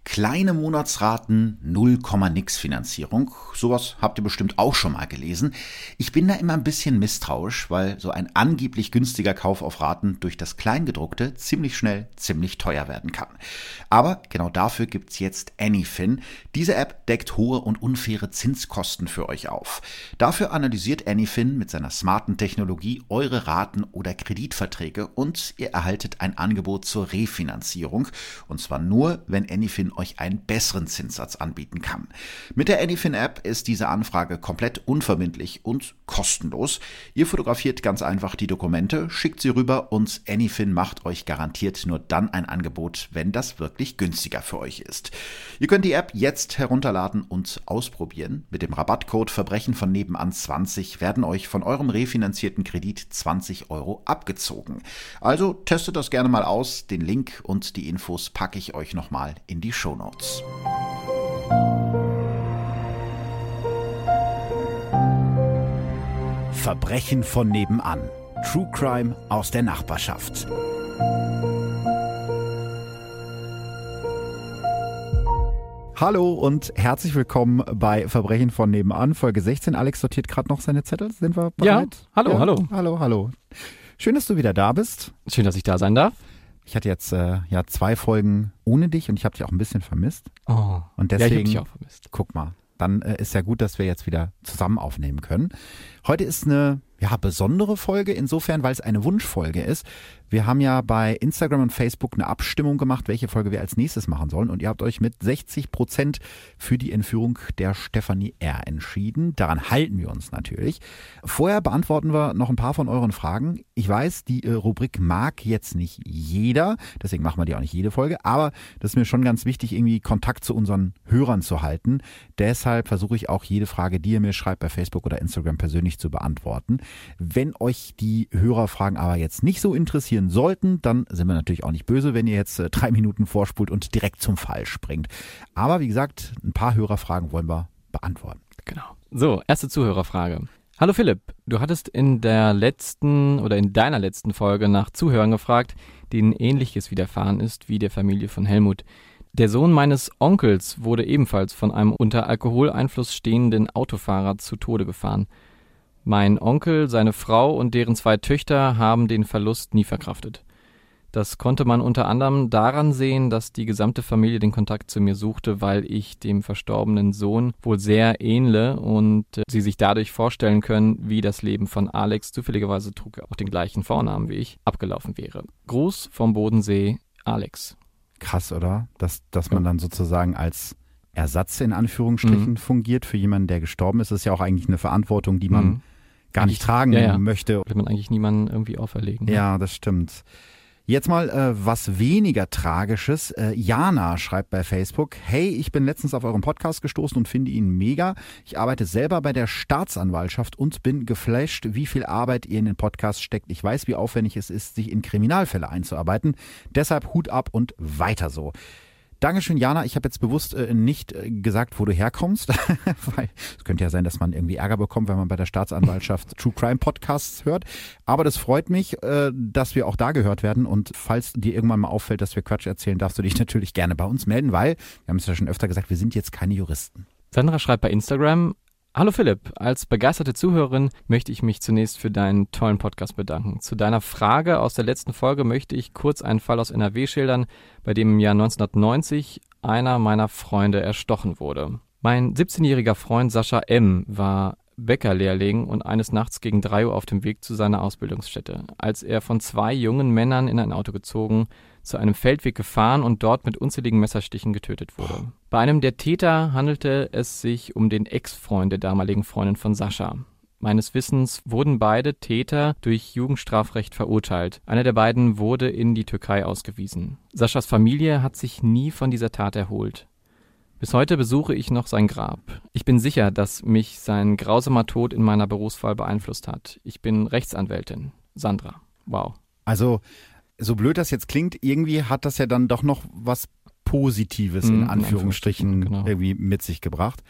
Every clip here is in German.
Kleine Monatsraten, 0, nix Finanzierung. Sowas habt ihr bestimmt auch schon mal gelesen. Ich bin da immer ein bisschen misstrauisch, weil so ein angeblich günstiger Kauf auf Raten durch das Kleingedruckte ziemlich schnell ziemlich teuer werden kann. Aber genau dafür gibt's jetzt Anyfin. Diese App deckt hohe und unfaire Zinskosten für euch auf. Dafür analysiert Anyfin mit seiner smarten Technologie eure Raten oder Kreditverträge und ihr erhaltet ein Angebot zur Refinanzierung. Und zwar nur, wenn Anyfin euch einen besseren Zinssatz anbieten kann. Mit der Anyfin-App ist diese Anfrage komplett unverbindlich und kostenlos. Ihr fotografiert ganz einfach die Dokumente, schickt sie rüber und Anyfin macht euch garantiert nur dann ein Angebot, wenn das wirklich günstiger für euch ist. Ihr könnt die App jetzt herunterladen und ausprobieren. Mit dem Rabattcode Verbrechen von nebenan 20 werden euch von eurem refinanzierten Kredit 20 € abgezogen. Also testet das gerne mal aus. Den Link und die Infos packe ich euch nochmal in die Shownotes. Verbrechen von nebenan. True Crime aus der Nachbarschaft. Hallo und herzlich willkommen bei Verbrechen von nebenan, Folge 16. Alex sortiert gerade noch seine Zettel. Sind wir bereit? Ja, hallo. Hallo. Schön, dass du wieder da bist. Schön, dass ich da sein darf. Ich hatte jetzt 2 Folgen ohne dich und ich habe dich auch ein bisschen vermisst. Oh, und deswegen, ja, ich habe dich auch vermisst. Guck mal, dann ist ja gut, dass wir jetzt wieder zusammen aufnehmen können. Heute ist eine besondere Folge insofern, weil es eine Wunschfolge ist. Wir haben ja bei Instagram und Facebook eine Abstimmung gemacht, welche Folge wir als nächstes machen sollen. Und ihr habt euch mit 60% für die Entführung der Stefanie R. entschieden. Daran halten wir uns natürlich. Vorher beantworten wir noch ein paar von euren Fragen. Ich weiß, die Rubrik mag jetzt nicht jeder, deswegen machen wir die auch nicht jede Folge. Aber das ist mir schon ganz wichtig, irgendwie Kontakt zu unseren Hörern zu halten. Deshalb versuche ich auch jede Frage, die ihr mir schreibt, bei Facebook oder Instagram persönlich zu beantworten. Wenn euch die Hörerfragen aber jetzt nicht so interessieren sollten, dann sind wir natürlich auch nicht böse, wenn ihr jetzt 3 Minuten vorspult und direkt zum Fall springt. Aber wie gesagt, ein paar Hörerfragen wollen wir beantworten. Genau. So, erste Zuhörerfrage. Hallo Philipp, du hattest in deiner letzten Folge nach Zuhörern gefragt, denen Ähnliches widerfahren ist wie der Familie von Helmut. Der Sohn meines Onkels wurde ebenfalls von einem unter Alkoholeinfluss stehenden Autofahrer zu Tode gefahren. Mein Onkel, seine Frau und deren 2 Töchter haben den Verlust nie verkraftet. Das konnte man unter anderem daran sehen, dass die gesamte Familie den Kontakt zu mir suchte, weil ich dem verstorbenen Sohn wohl sehr ähnle und sie sich dadurch vorstellen können, wie das Leben von Alex, zufälligerweise trug er auch den gleichen Vornamen wie ich, abgelaufen wäre. Gruß vom Bodensee, Alex. Krass, oder? Dass man dann sozusagen als Ersatz in Anführungsstrichen fungiert für jemanden, der gestorben ist. Das ist ja auch eigentlich eine Verantwortung, die man gar nicht tragen möchte. Will man eigentlich niemanden irgendwie auferlegen. Ne? Ja, das stimmt. Jetzt mal was weniger Tragisches. Jana schreibt bei Facebook: Hey, ich bin letztens auf euren Podcast gestoßen und finde ihn mega. Ich arbeite selber bei der Staatsanwaltschaft und bin geflasht, wie viel Arbeit ihr in den Podcast steckt. Ich weiß, wie aufwendig es ist, sich in Kriminalfälle einzuarbeiten. Deshalb Hut ab und weiter so. Dankeschön, Jana. Ich habe jetzt bewusst nicht gesagt, wo du herkommst, weil es könnte ja sein, dass man irgendwie Ärger bekommt, wenn man bei der Staatsanwaltschaft True Crime Podcasts hört. Aber das freut mich, dass wir auch da gehört werden. Und falls dir irgendwann mal auffällt, dass wir Quatsch erzählen, darfst du dich natürlich gerne bei uns melden, weil, wir haben es ja schon öfter gesagt, wir sind jetzt keine Juristen. Sandra schreibt bei Instagram: Hallo Philipp, als begeisterte Zuhörerin möchte ich mich zunächst für deinen tollen Podcast bedanken. Zu deiner Frage aus der letzten Folge möchte ich kurz einen Fall aus NRW schildern, bei dem im Jahr 1990 einer meiner Freunde erstochen wurde. Mein 17-jähriger Freund Sascha M. war Bäckerlehrling und eines Nachts gegen 3 Uhr auf dem Weg zu seiner Ausbildungsstätte, als er von 2 jungen Männern in ein Auto gezogen, zu einem Feldweg gefahren und dort mit unzähligen Messerstichen getötet wurde. Bei einem der Täter handelte es sich um den Ex-Freund der damaligen Freundin von Sascha. Meines Wissens wurden beide Täter durch Jugendstrafrecht verurteilt. Einer der beiden wurde in die Türkei ausgewiesen. Saschas Familie hat sich nie von dieser Tat erholt. Bis heute besuche ich noch sein Grab. Ich bin sicher, dass mich sein grausamer Tod in meiner Berufswahl beeinflusst hat. Ich bin Rechtsanwältin. Sandra. Wow. Also, so blöd das jetzt klingt, irgendwie hat das ja dann doch noch was Positives in Anführungsstrichen genau. irgendwie mit sich gebracht.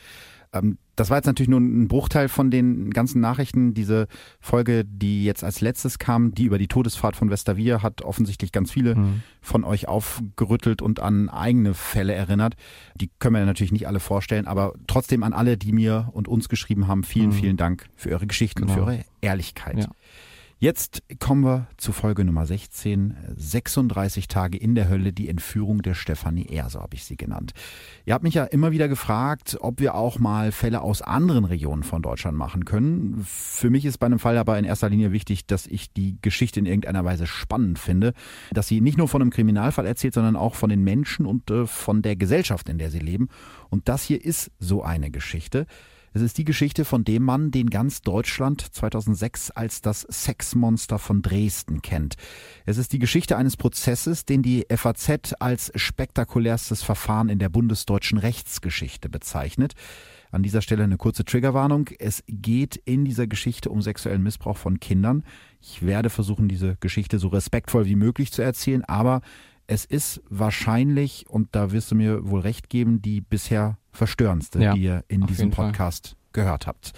Das war jetzt natürlich nur ein Bruchteil von den ganzen Nachrichten. Diese Folge, die jetzt als letztes kam, die über die Todesfahrt von Westerwier, hat offensichtlich ganz viele von euch aufgerüttelt und an eigene Fälle erinnert. Die können wir natürlich nicht alle vorstellen, aber trotzdem an alle, die mir und uns geschrieben haben, vielen, vielen Dank für eure Geschichten und für eure Ehrlichkeit. Ja. Jetzt kommen wir zu Folge Nummer 16, 36 Tage in der Hölle, die Entführung der Stefanie R., so habe ich sie genannt. Ihr habt mich ja immer wieder gefragt, ob wir auch mal Fälle aus anderen Regionen von Deutschland machen können. Für mich ist bei einem Fall aber in erster Linie wichtig, dass ich die Geschichte in irgendeiner Weise spannend finde, dass sie nicht nur von einem Kriminalfall erzählt, sondern auch von den Menschen und von der Gesellschaft, in der sie leben. Und das hier ist so eine Geschichte. Es ist die Geschichte von dem Mann, den ganz Deutschland 2006 als das Sexmonster von Dresden kennt. Es ist die Geschichte eines Prozesses, den die FAZ als spektakulärstes Verfahren in der bundesdeutschen Rechtsgeschichte bezeichnet. An dieser Stelle eine kurze Triggerwarnung. Es geht in dieser Geschichte um sexuellen Missbrauch von Kindern. Ich werde versuchen, diese Geschichte so respektvoll wie möglich zu erzählen, aber es ist wahrscheinlich, und da wirst du mir wohl recht geben, die bisher verstörendste, die ihr in diesem Podcast gehört habt.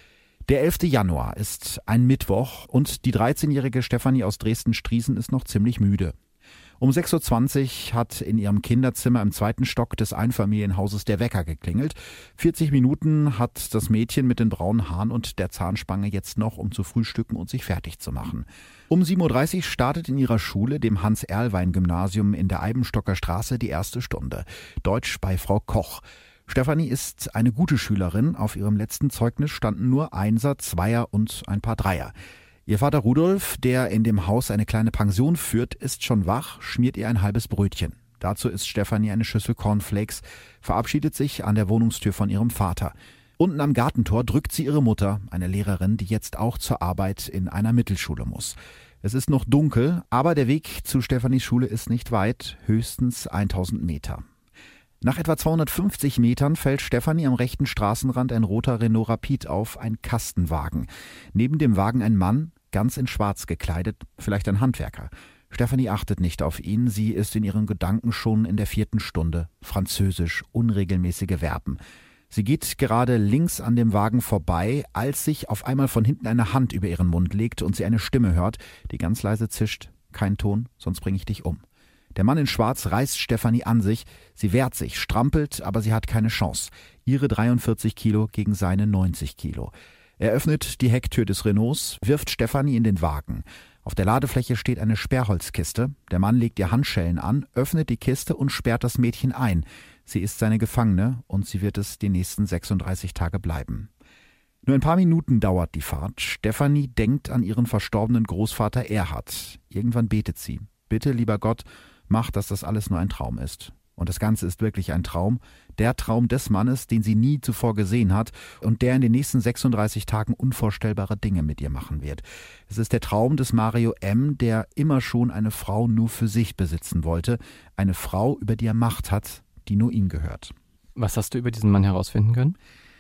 Der 11. Januar ist ein Mittwoch und die 13-jährige Stefanie aus Dresden-Striesen ist noch ziemlich müde. Um 6.20 Uhr hat in ihrem Kinderzimmer im 2. Stock des Einfamilienhauses der Wecker geklingelt. 40 Minuten hat das Mädchen mit den braunen Haaren und der Zahnspange jetzt noch, um zu frühstücken und sich fertig zu machen. Um 7.30 Uhr startet in ihrer Schule, dem Hans-Erlwein-Gymnasium in der Eibenstocker Straße, die erste Stunde. Deutsch bei Frau Koch. Stefanie ist eine gute Schülerin. Auf ihrem letzten Zeugnis standen nur Einser, Zweier und ein paar Dreier. Ihr Vater Rudolf, der in dem Haus eine kleine Pension führt, ist schon wach, schmiert ihr ein halbes Brötchen. Dazu isst Stefanie eine Schüssel Cornflakes, verabschiedet sich an der Wohnungstür von ihrem Vater. Unten am Gartentor drückt sie ihre Mutter, eine Lehrerin, die jetzt auch zur Arbeit in einer Mittelschule muss. Es ist noch dunkel, aber der Weg zu Stefanis Schule ist nicht weit, höchstens 1000 Meter. Nach etwa 250 Metern fällt Stefanie am rechten Straßenrand ein roter Renault Rapid auf, ein Kastenwagen. Neben dem Wagen ein Mann, ganz in Schwarz gekleidet, vielleicht ein Handwerker. Stefanie achtet nicht auf ihn, sie ist in ihren Gedanken schon in der 4. Stunde. Französisch, unregelmäßige Verben. Sie geht gerade links an dem Wagen vorbei, als sich auf einmal von hinten eine Hand über ihren Mund legt und sie eine Stimme hört, die ganz leise zischt. Kein Ton, sonst bringe ich dich um. Der Mann in Schwarz reißt Stefanie an sich. Sie wehrt sich, strampelt, aber sie hat keine Chance. Ihre 43 Kilo gegen seine 90 Kilo. Er öffnet die Hecktür des Renaults, wirft Stefanie in den Wagen. Auf der Ladefläche steht eine Sperrholzkiste. Der Mann legt ihr Handschellen an, öffnet die Kiste und sperrt das Mädchen ein. Sie ist seine Gefangene und sie wird es die nächsten 36 Tage bleiben. Nur ein paar Minuten dauert die Fahrt. Stefanie denkt an ihren verstorbenen Großvater Erhard. Irgendwann betet sie. Bitte, lieber Gott, mach, dass das alles nur ein Traum ist. Und das Ganze ist wirklich ein Traum. Der Traum des Mannes, den sie nie zuvor gesehen hat und der in den nächsten 36 Tagen unvorstellbare Dinge mit ihr machen wird. Es ist der Traum des Mario M., der immer schon eine Frau nur für sich besitzen wollte. Eine Frau, über die er Macht hat, die nur ihm gehört. Was hast du über diesen Mann herausfinden können?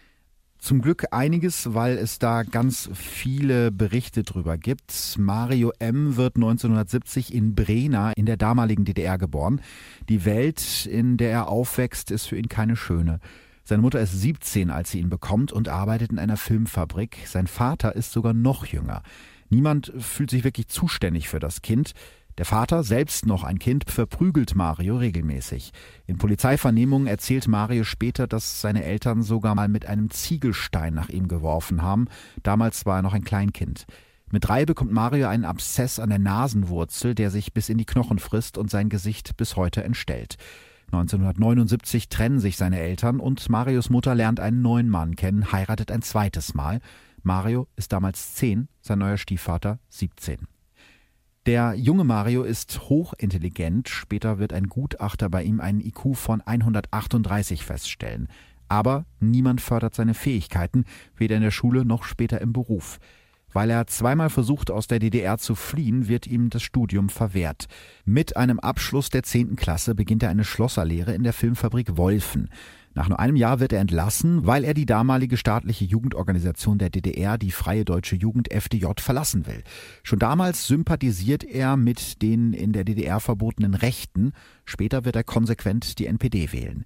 Zum Glück einiges, weil es da ganz viele Berichte drüber gibt. Mario M. wird 1970 in Brena in der damaligen DDR geboren. Die Welt, in der er aufwächst, ist für ihn keine schöne. Seine Mutter ist 17, als sie ihn bekommt und arbeitet in einer Filmfabrik. Sein Vater ist sogar noch jünger. Niemand fühlt sich wirklich zuständig für das Kind. Der Vater, selbst noch ein Kind, verprügelt Mario regelmäßig. In Polizeivernehmungen erzählt Mario später, dass seine Eltern sogar mal mit einem Ziegelstein nach ihm geworfen haben. Damals war er noch ein Kleinkind. Mit 3 bekommt Mario einen Abszess an der Nasenwurzel, der sich bis in die Knochen frisst und sein Gesicht bis heute entstellt. 1979 trennen sich seine Eltern und Marios Mutter lernt einen neuen Mann kennen, heiratet ein zweites Mal. Mario ist damals 10, sein neuer Stiefvater 17. Der junge Mario ist hochintelligent. Später wird ein Gutachter bei ihm einen IQ von 138 feststellen. Aber niemand fördert seine Fähigkeiten, weder in der Schule noch später im Beruf. Weil er zweimal versucht, aus der DDR zu fliehen, wird ihm das Studium verwehrt. Mit einem Abschluss der 10. Klasse beginnt er eine Schlosserlehre in der Filmfabrik Wolfen. Nach nur einem Jahr wird er entlassen, weil er die damalige staatliche Jugendorganisation der DDR, die Freie Deutsche Jugend FDJ, verlassen will. Schon damals sympathisiert er mit den in der DDR verbotenen Rechten. Später wird er konsequent die NPD wählen.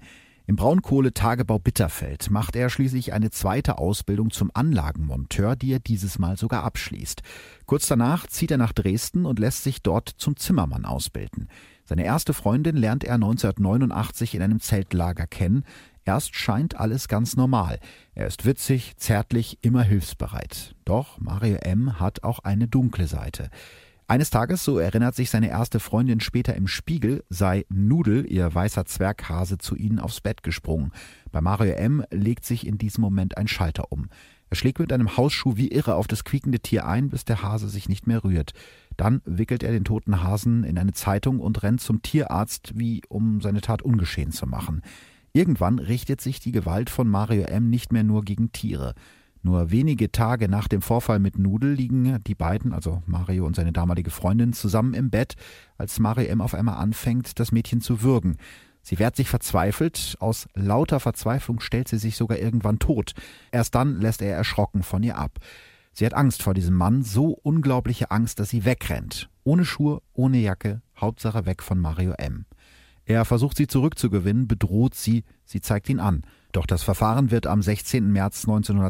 Im Braunkohletagebau Bitterfeld macht er schließlich eine zweite Ausbildung zum Anlagenmonteur, die er dieses Mal sogar abschließt. Kurz danach zieht er nach Dresden und lässt sich dort zum Zimmermann ausbilden. Seine erste Freundin lernt er 1989 in einem Zeltlager kennen. Erst scheint alles ganz normal. Er ist witzig, zärtlich, immer hilfsbereit. Doch Mario M. hat auch eine dunkle Seite. Eines Tages, so erinnert sich seine erste Freundin später im Spiegel, sei Nudel, ihr weißer Zwerghase, zu ihnen aufs Bett gesprungen. Bei Mario M. legt sich in diesem Moment ein Schalter um. Er schlägt mit einem Hausschuh wie irre auf das quiekende Tier ein, bis der Hase sich nicht mehr rührt. Dann wickelt er den toten Hasen in eine Zeitung und rennt zum Tierarzt, wie um seine Tat ungeschehen zu machen. Irgendwann richtet sich die Gewalt von Mario M. nicht mehr nur gegen Tiere. Nur wenige Tage nach dem Vorfall mit Nudel liegen die beiden, also Mario und seine damalige Freundin, zusammen im Bett, als Mario M. auf einmal anfängt, das Mädchen zu würgen. Sie wehrt sich verzweifelt, aus lauter Verzweiflung stellt sie sich sogar irgendwann tot. Erst dann lässt er erschrocken von ihr ab. Sie hat Angst vor diesem Mann, so unglaubliche Angst, dass sie wegrennt. Ohne Schuhe, ohne Jacke, Hauptsache weg von Mario M. Er versucht sie zurückzugewinnen, bedroht sie, sie zeigt ihn an. Doch das Verfahren wird am 16. März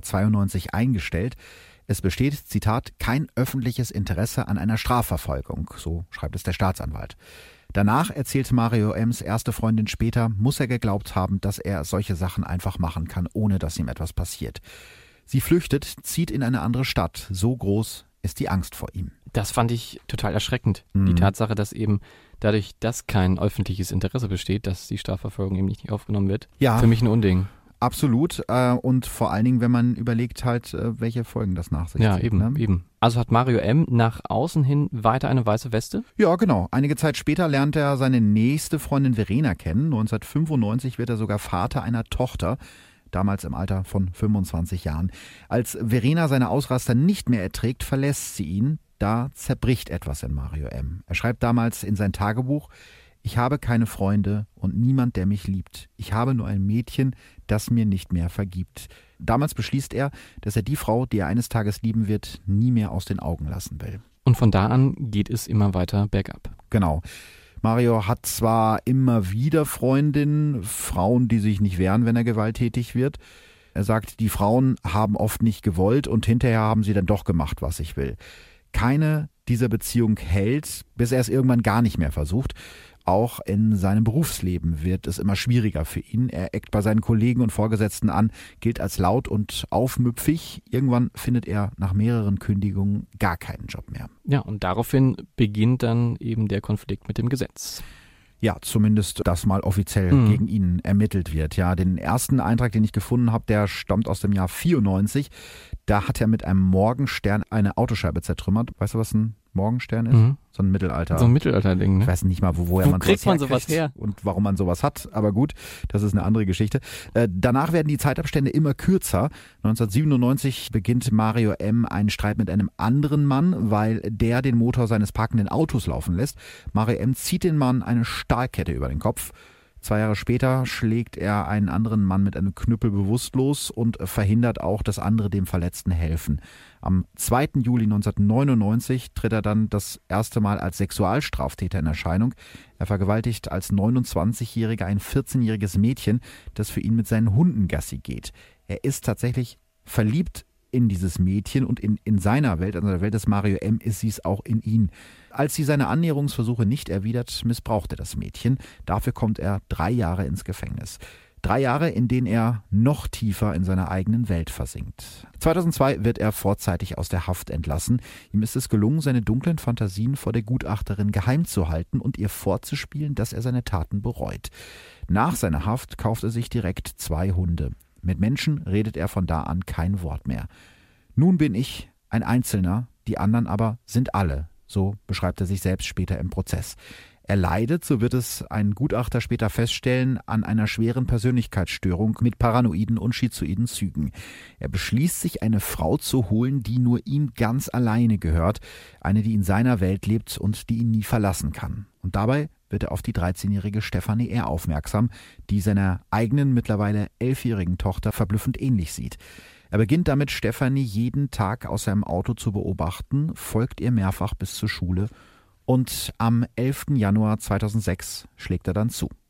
1992 eingestellt. Es besteht, Zitat, kein öffentliches Interesse an einer Strafverfolgung, so schreibt es der Staatsanwalt. Danach, erzählt Mario M.'s erste Freundin später, muss er geglaubt haben, dass er solche Sachen einfach machen kann, ohne dass ihm etwas passiert. Sie flüchtet, zieht in eine andere Stadt. So groß ist die Angst vor ihm. Das fand ich total erschreckend. Die Tatsache, dass eben dadurch, dass kein öffentliches Interesse besteht, dass die Strafverfolgung eben nicht aufgenommen wird. Ja, für mich ein Unding. Absolut. Und vor allen Dingen, wenn man überlegt halt, welche Folgen das nach sich zieht. Ja, eben. Also hat Mario M. nach außen hin weiter eine weiße Weste? Ja, genau. Einige Zeit später lernt er seine nächste Freundin Verena kennen. 1995 wird er sogar Vater einer Tochter, damals im Alter von 25 Jahren. Als Verena seine Ausraster nicht mehr erträgt, verlässt sie ihn. Da zerbricht etwas in Mario M. Er schreibt damals in sein Tagebuch: Ich habe keine Freunde und niemand, der mich liebt. Ich habe nur ein Mädchen, das mir nicht mehr vergibt. Damals beschließt er, dass er die Frau, die er eines Tages lieben wird, nie mehr aus den Augen lassen will. Und von da an geht es immer weiter bergab. Genau. Mario hat zwar immer wieder Freundinnen, Frauen, die sich nicht wehren, wenn er gewalttätig wird. Er sagt, die Frauen haben oft nicht gewollt und hinterher haben sie dann doch gemacht, was ich will. Keine dieser Beziehung hält, bis er es irgendwann gar nicht mehr versucht. Auch in seinem Berufsleben wird es immer schwieriger für ihn. Er eckt bei seinen Kollegen und Vorgesetzten an, gilt als laut und aufmüpfig. Irgendwann findet er nach mehreren Kündigungen gar keinen Job mehr. Ja, und daraufhin beginnt dann eben der Konflikt mit dem Gesetz. Ja, zumindest, dass mal offiziell gegen ihn ermittelt wird. Ja, den ersten Eintrag, den ich gefunden habe, der stammt aus dem Jahr 94. Da hat er mit einem Morgenstern eine Autoscheibe zertrümmert. Weißt du, was ein Morgenstern ist? So ein Mittelalter. So ein Mittelalterding, ne? Ich weiß nicht mal, woher man kriegt man sowas her? Und warum man sowas hat. Aber gut, das ist eine andere Geschichte. Danach werden die Zeitabstände immer kürzer. 1997 beginnt Mario M. einen Streit mit einem anderen Mann, weil der den Motor seines parkenden Autos laufen lässt. Mario M. zieht den Mann eine Stahlkette über den Kopf. 2 Jahre später schlägt er einen anderen Mann mit einem Knüppel bewusstlos und verhindert auch, dass andere dem Verletzten helfen. Am 2. Juli 1999 tritt er dann das erste Mal als Sexualstraftäter in Erscheinung. Er vergewaltigt als 29-Jähriger ein 14-jähriges Mädchen, das für ihn mit seinen Hunden Gassi geht. Er ist tatsächlich verliebt in dieses Mädchen und in seiner Welt, also der Welt des Mario M., ist sie es auch in ihn. Als sie seine Annäherungsversuche nicht erwidert, missbraucht er das Mädchen. Dafür kommt er 3 Jahre ins Gefängnis. 3 Jahre, in denen er noch tiefer in seiner eigenen Welt versinkt. 2002 wird er vorzeitig aus der Haft entlassen. Ihm ist es gelungen, seine dunklen Fantasien vor der Gutachterin geheim zu halten und ihr vorzuspielen, dass er seine Taten bereut. Nach seiner Haft kauft er sich direkt 2 Hunde. Mit Menschen redet er von da an kein Wort mehr. Nun bin ich ein Einzelner, die anderen aber sind alle. So beschreibt er sich selbst später im Prozess. Er leidet, so wird es ein Gutachter später feststellen, an einer schweren Persönlichkeitsstörung mit paranoiden und schizoiden Zügen. Er beschließt, sich eine Frau zu holen, die nur ihm ganz alleine gehört, eine, die in seiner Welt lebt und die ihn nie verlassen kann. Und dabei wird er auf die 13-jährige Stefanie R. aufmerksam, die seiner eigenen, mittlerweile 11-jährigen Tochter verblüffend ähnlich sieht. Er beginnt damit, Stefanie jeden Tag aus seinem Auto zu beobachten, folgt ihr mehrfach bis zur Schule und am 11. Januar 2006 schlägt er dann zu.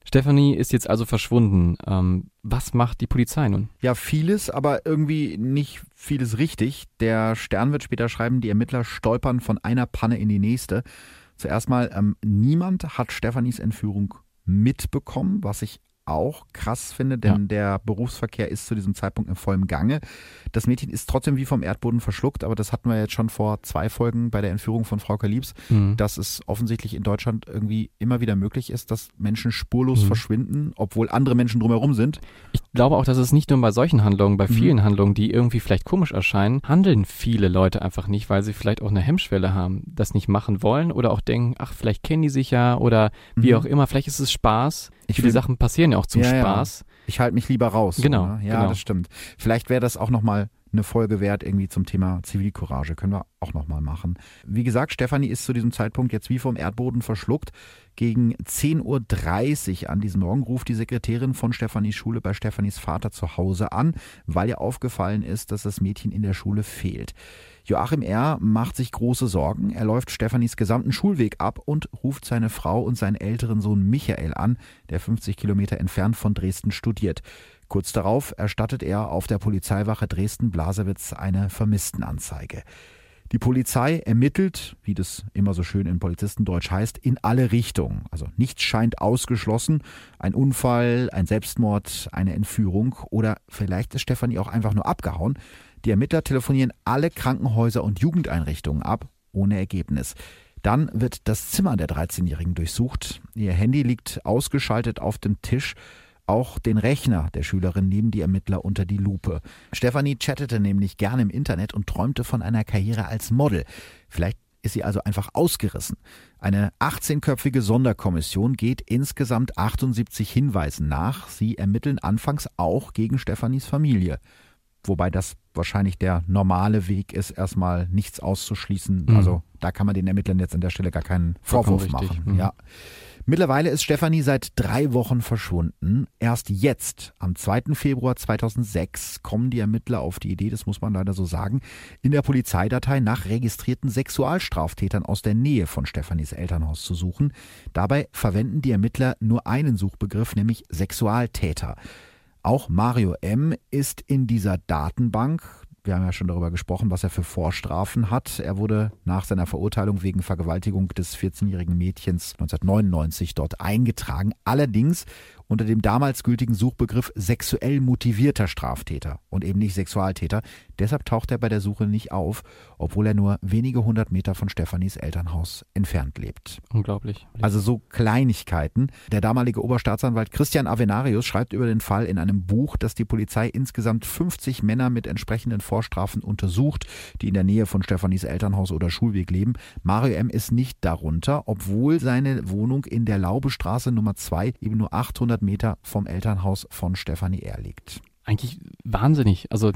Stefanie ist jetzt also verschwunden. Was macht die Polizei nun? Ja, vieles, aber irgendwie nicht vieles richtig. Der Stern wird später schreiben, die Ermittler stolpern von einer Panne in die nächste. Zuerst mal, niemand hat Stefanis Entführung mitbekommen, was ich auch krass finde, denn der Berufsverkehr ist zu diesem Zeitpunkt in vollem Gange. Das Mädchen ist trotzdem wie vom Erdboden verschluckt, aber das hatten wir jetzt schon vor 2 Folgen bei der Entführung von Frau Liebs, dass es offensichtlich in Deutschland irgendwie immer wieder möglich ist, dass Menschen spurlos verschwinden, obwohl andere Menschen drumherum sind. Ich glaube auch, dass es nicht nur bei solchen Handlungen, bei vielen Handlungen, die irgendwie vielleicht komisch erscheinen, handeln viele Leute einfach nicht, weil sie vielleicht auch eine Hemmschwelle haben, das nicht machen wollen oder auch denken, ach, vielleicht kennen die sich ja oder wie auch immer, vielleicht ist es Spaß. Viele Sachen passieren ja auch zum Spaß. Ja. Ich halte mich lieber raus. Genau. So, ne? Ja, das stimmt. Vielleicht wäre das auch nochmal eine Folge wert, irgendwie zum Thema Zivilcourage. Können wir auch nochmal machen. Wie gesagt, Stefanie ist zu diesem Zeitpunkt jetzt wie vom Erdboden verschluckt. Gegen 10.30 Uhr an diesem Morgen ruft die Sekretärin von Stefanis Schule bei Stefanis Vater zu Hause an, weil ihr aufgefallen ist, dass das Mädchen in der Schule fehlt. Joachim R. macht sich große Sorgen. Er läuft Stefanis gesamten Schulweg ab und ruft seine Frau und seinen älteren Sohn Michael an, der 50 Kilometer entfernt von Dresden studiert. Kurz darauf erstattet er auf der Polizeiwache Dresden-Blasewitz eine Vermisstenanzeige. Die Polizei ermittelt, wie das immer so schön in Polizistendeutsch heißt, in alle Richtungen. Also nichts scheint ausgeschlossen. Ein Unfall, ein Selbstmord, eine Entführung oder vielleicht ist Stefanie auch einfach nur abgehauen. Die Ermittler telefonieren alle Krankenhäuser und Jugendeinrichtungen ab, ohne Ergebnis. Dann wird das Zimmer der 13-Jährigen durchsucht. Ihr Handy liegt ausgeschaltet auf dem Tisch. Auch den Rechner der Schülerin nehmen die Ermittler unter die Lupe. Stefanie chattete nämlich gerne im Internet und träumte von einer Karriere als Model. Vielleicht ist sie also einfach ausgerissen. Eine 18-köpfige Sonderkommission geht insgesamt 78 Hinweisen nach. Sie ermitteln anfangs auch gegen Stefanis Familie. Wobei das wahrscheinlich der normale Weg ist, erstmal nichts auszuschließen. Also da kann man den Ermittlern jetzt an der Stelle gar keinen Vorwurf machen. Ja. Mittlerweile ist Stefanie seit 3 Wochen verschwunden. Erst jetzt, am 2. Februar 2006, kommen die Ermittler auf die Idee, das muss man leider so sagen, in der Polizeidatei nach registrierten Sexualstraftätern aus der Nähe von Stefanis Elternhaus zu suchen. Dabei verwenden die Ermittler nur einen Suchbegriff, nämlich Sexualtäter. Auch Mario M. ist in dieser Datenbank. Wir haben ja schon darüber gesprochen, was er für Vorstrafen hat. Er wurde nach seiner Verurteilung wegen Vergewaltigung des 14-jährigen Mädchens 1999 dort eingetragen. Allerdings unter dem damals gültigen Suchbegriff sexuell motivierter Straftäter und eben nicht Sexualtäter. Deshalb taucht er bei der Suche nicht auf, obwohl er nur wenige 100 Meter von Stefanis Elternhaus entfernt lebt. Unglaublich. Also so Kleinigkeiten. Der damalige Oberstaatsanwalt Christian Avenarius schreibt über den Fall in einem Buch, dass die Polizei insgesamt 50 Männer mit entsprechenden Vorstrafen untersucht, die in der Nähe von Stefanis Elternhaus oder Schulweg leben. Mario M. ist nicht darunter, obwohl seine Wohnung in der Laubestraße Nummer 2 eben nur 800 Meter vom Elternhaus von Stefanie R. liegt. Eigentlich wahnsinnig. Also,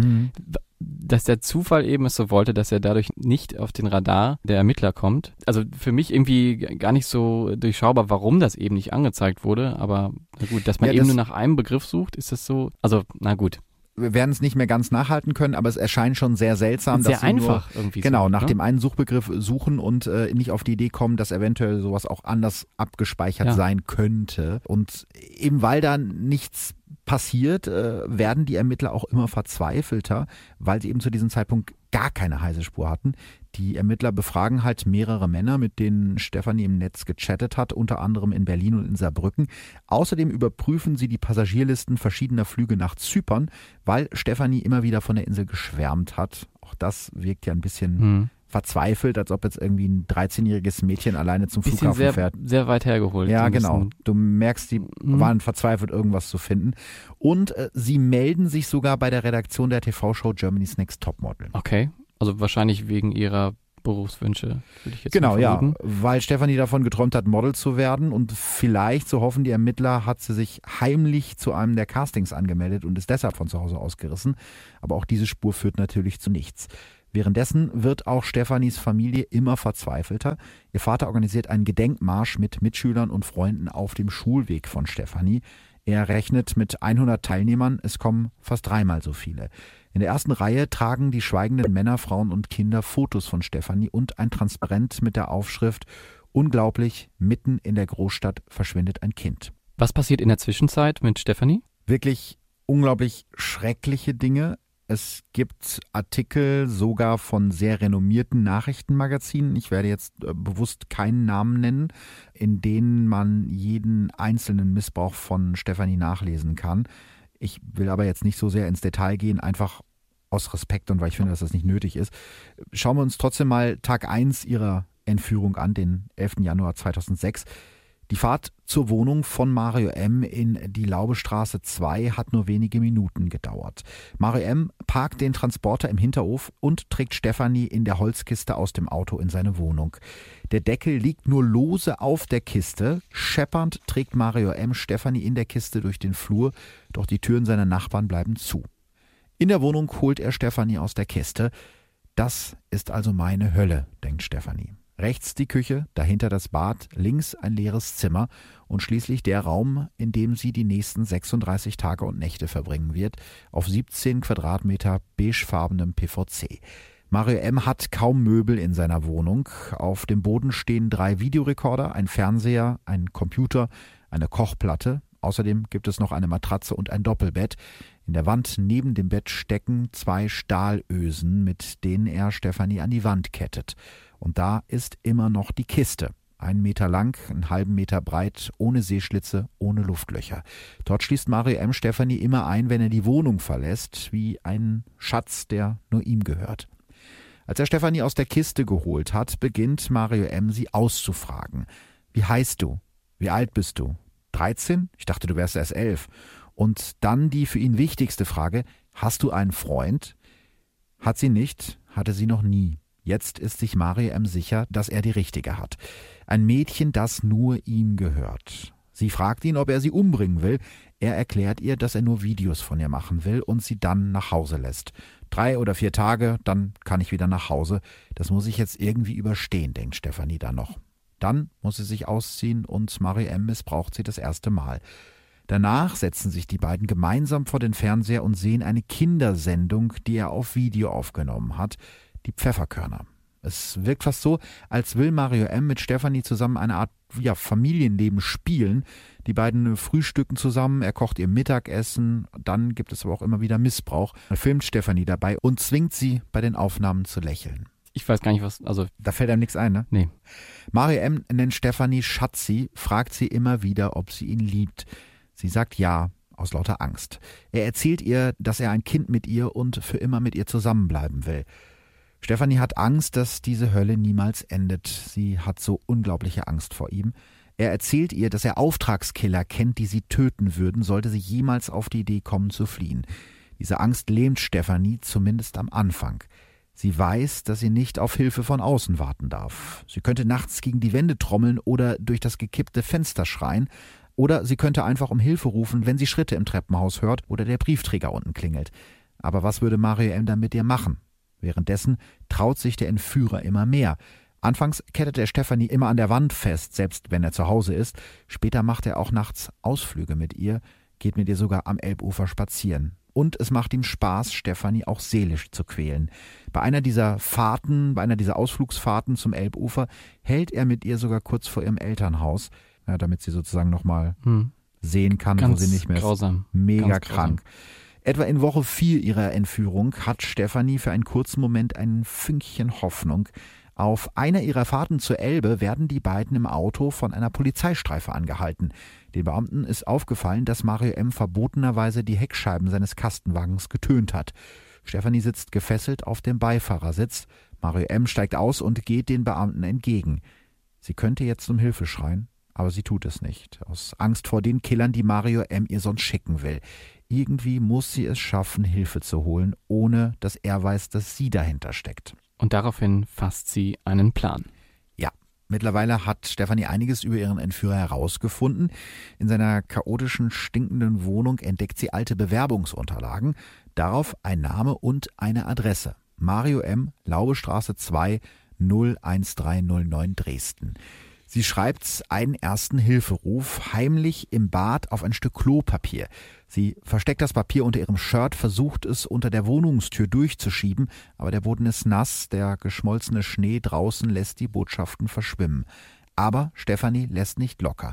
dass der Zufall eben es so wollte, dass er dadurch nicht auf den Radar der Ermittler kommt. Also für mich irgendwie gar nicht so durchschaubar, warum das eben nicht angezeigt wurde. Aber na gut, dass man eben nur nach einem Begriff sucht, ist das so. Also, na gut. Wir werden es nicht mehr ganz nachhalten können, aber es erscheint schon sehr seltsam, sehr dass sie einfach nur, irgendwie genau, so, nach ne? dem einen Suchbegriff suchen und nicht auf die Idee kommen, dass eventuell sowas auch anders abgespeichert sein könnte. Und eben weil da nichts passiert, werden die Ermittler auch immer verzweifelter, weil sie eben zu diesem Zeitpunkt gar keine heiße Spur hatten. Die Ermittler befragen halt mehrere Männer, mit denen Stefanie im Netz gechattet hat, unter anderem in Berlin und in Saarbrücken. Außerdem überprüfen sie die Passagierlisten verschiedener Flüge nach Zypern, weil Stefanie immer wieder von der Insel geschwärmt hat. Auch das wirkt ja ein bisschen verzweifelt, als ob jetzt irgendwie ein 13-jähriges Mädchen alleine zum Flughafen fährt. Sehr weit hergeholt. Ja, genau. Du merkst, die waren verzweifelt, irgendwas zu finden. Und sie melden sich sogar bei der Redaktion der TV-Show Germany's Next Topmodel. Okay, also wahrscheinlich wegen ihrer Berufswünsche, würde ich jetzt genau, mal vermuten. Ja, weil Stefanie davon geträumt hat, Model zu werden und vielleicht, so hoffen die Ermittler, hat sie sich heimlich zu einem der Castings angemeldet und ist deshalb von zu Hause ausgerissen. Aber auch diese Spur führt natürlich zu nichts. Währenddessen wird auch Stefanis Familie immer verzweifelter. Ihr Vater organisiert einen Gedenkmarsch mit Mitschülern und Freunden auf dem Schulweg von Stefanie. Er rechnet mit 100 Teilnehmern, es kommen fast 3-mal so viele. In der ersten Reihe tragen die schweigenden Männer, Frauen und Kinder Fotos von Stefanie und ein Transparent mit der Aufschrift: Unglaublich, mitten in der Großstadt verschwindet ein Kind. Was passiert in der Zwischenzeit mit Stefanie? Wirklich unglaublich schreckliche Dinge. Es gibt Artikel sogar von sehr renommierten Nachrichtenmagazinen, ich werde jetzt bewusst keinen Namen nennen, in denen man jeden einzelnen Missbrauch von Stefanie nachlesen kann. Ich will aber jetzt nicht so sehr ins Detail gehen, einfach aus Respekt und weil ich finde, dass das nicht nötig ist. Schauen wir uns trotzdem mal Tag 1 ihrer Entführung an, den 11. Januar 2006. Die Fahrt zur Wohnung von Mario M. in die Laubestraße 2 hat nur wenige Minuten gedauert. Mario M. parkt den Transporter im Hinterhof und trägt Stefanie in der Holzkiste aus dem Auto in seine Wohnung. Der Deckel liegt nur lose auf der Kiste. Scheppernd trägt Mario M. Stefanie in der Kiste durch den Flur, doch die Türen seiner Nachbarn bleiben zu. In der Wohnung holt er Stefanie aus der Kiste. Das ist also meine Hölle, denkt Stefanie. Rechts die Küche, dahinter das Bad, links ein leeres Zimmer und schließlich der Raum, in dem sie die nächsten 36 Tage und Nächte verbringen wird, auf 17 Quadratmeter beigefarbenem PVC. Mario M. hat kaum Möbel in seiner Wohnung. Auf dem Boden stehen 3 Videorekorder, ein Fernseher, ein Computer, eine Kochplatte. Außerdem gibt es noch eine Matratze und ein Doppelbett. In der Wand neben dem Bett stecken 2 Stahlösen, mit denen er Stefanie an die Wand kettet. Und da ist immer noch die Kiste. 1 Meter lang, einen halben Meter breit, ohne Sehschlitze, ohne Luftlöcher. Dort schließt Mario M. Stefanie immer ein, wenn er die Wohnung verlässt, wie ein Schatz, der nur ihm gehört. Als er Stefanie aus der Kiste geholt hat, beginnt Mario M. sie auszufragen. Wie heißt du? Wie alt bist du? 13? Ich dachte, du wärst erst 11. Und dann die für ihn wichtigste Frage, hast du einen Freund? Hat sie nicht, hatte sie noch nie. Jetzt ist sich Mario M. sicher, dass er die Richtige hat. Ein Mädchen, das nur ihm gehört. Sie fragt ihn, ob er sie umbringen will. Er erklärt ihr, dass er nur Videos von ihr machen will und sie dann nach Hause lässt. 3 oder 4 Tage, dann kann ich wieder nach Hause. Das muss ich jetzt irgendwie überstehen, denkt Stefanie dann noch. Dann muss sie sich ausziehen und Mario M. missbraucht sie das erste Mal. Danach setzen sich die beiden gemeinsam vor den Fernseher und sehen eine Kindersendung, die er auf Video aufgenommen hat. Die Pfefferkörner. Es wirkt fast so, als will Mario M. mit Stefanie zusammen eine Art Familienleben spielen. Die beiden frühstücken zusammen, er kocht ihr Mittagessen, dann gibt es aber auch immer wieder Missbrauch. Er filmt Stefanie dabei und zwingt sie, bei den Aufnahmen zu lächeln. Ich weiß gar nicht, Da fällt einem nichts ein, ne? Nee. Mario M. nennt Stefanie Schatzi, fragt sie immer wieder, ob sie ihn liebt. Sie sagt ja, aus lauter Angst. Er erzählt ihr, dass er ein Kind mit ihr und für immer mit ihr zusammenbleiben will. Stefanie hat Angst, dass diese Hölle niemals endet. Sie hat so unglaubliche Angst vor ihm. Er erzählt ihr, dass er Auftragskiller kennt, die sie töten würden, sollte sie jemals auf die Idee kommen zu fliehen. Diese Angst lähmt Stefanie, zumindest am Anfang. Sie weiß, dass sie nicht auf Hilfe von außen warten darf. Sie könnte nachts gegen die Wände trommeln oder durch das gekippte Fenster schreien. Oder sie könnte einfach um Hilfe rufen, wenn sie Schritte im Treppenhaus hört oder der Briefträger unten klingelt. Aber was würde Mario M. dann mit ihr machen? Währenddessen traut sich der Entführer immer mehr. Anfangs kettet er Stefanie immer an der Wand fest, selbst wenn er zu Hause ist. Später macht er auch nachts Ausflüge mit ihr, geht mit ihr sogar am Elbufer spazieren. Und es macht ihm Spaß, Stefanie auch seelisch zu quälen. Bei einer dieser Ausflugsfahrten zum Elbufer hält er mit ihr sogar kurz vor ihrem Elternhaus, damit sie sozusagen nochmal sehen kann, Ganz wo sie nicht mehr grausam. ist. Mega Ganz krank. Etwa in Woche 4 ihrer Entführung hat Stefanie für einen kurzen Moment ein Fünkchen Hoffnung. Auf einer ihrer Fahrten zur Elbe werden die beiden im Auto von einer Polizeistreife angehalten. Den Beamten ist aufgefallen, dass Mario M. verbotenerweise die Heckscheiben seines Kastenwagens getönt hat. Stefanie sitzt gefesselt auf dem Beifahrersitz. Mario M. steigt aus und geht den Beamten entgegen. Sie könnte jetzt um Hilfe schreien, aber sie tut es nicht. Aus Angst vor den Killern, die Mario M. ihr sonst schicken will. Irgendwie muss sie es schaffen, Hilfe zu holen, ohne dass er weiß, dass sie dahinter steckt. Und daraufhin fasst sie einen Plan. Ja, mittlerweile hat Stefanie einiges über ihren Entführer herausgefunden. In seiner chaotischen, stinkenden Wohnung entdeckt sie alte Bewerbungsunterlagen. Darauf ein Name und eine Adresse. Mario M., Laubestraße 2, 01309 Dresden. Sie schreibt einen ersten Hilferuf heimlich im Bad auf ein Stück Klopapier. Sie versteckt das Papier unter ihrem Shirt, versucht es unter der Wohnungstür durchzuschieben, aber der Boden ist nass, der geschmolzene Schnee draußen lässt die Botschaften verschwimmen. Aber Stefanie lässt nicht locker.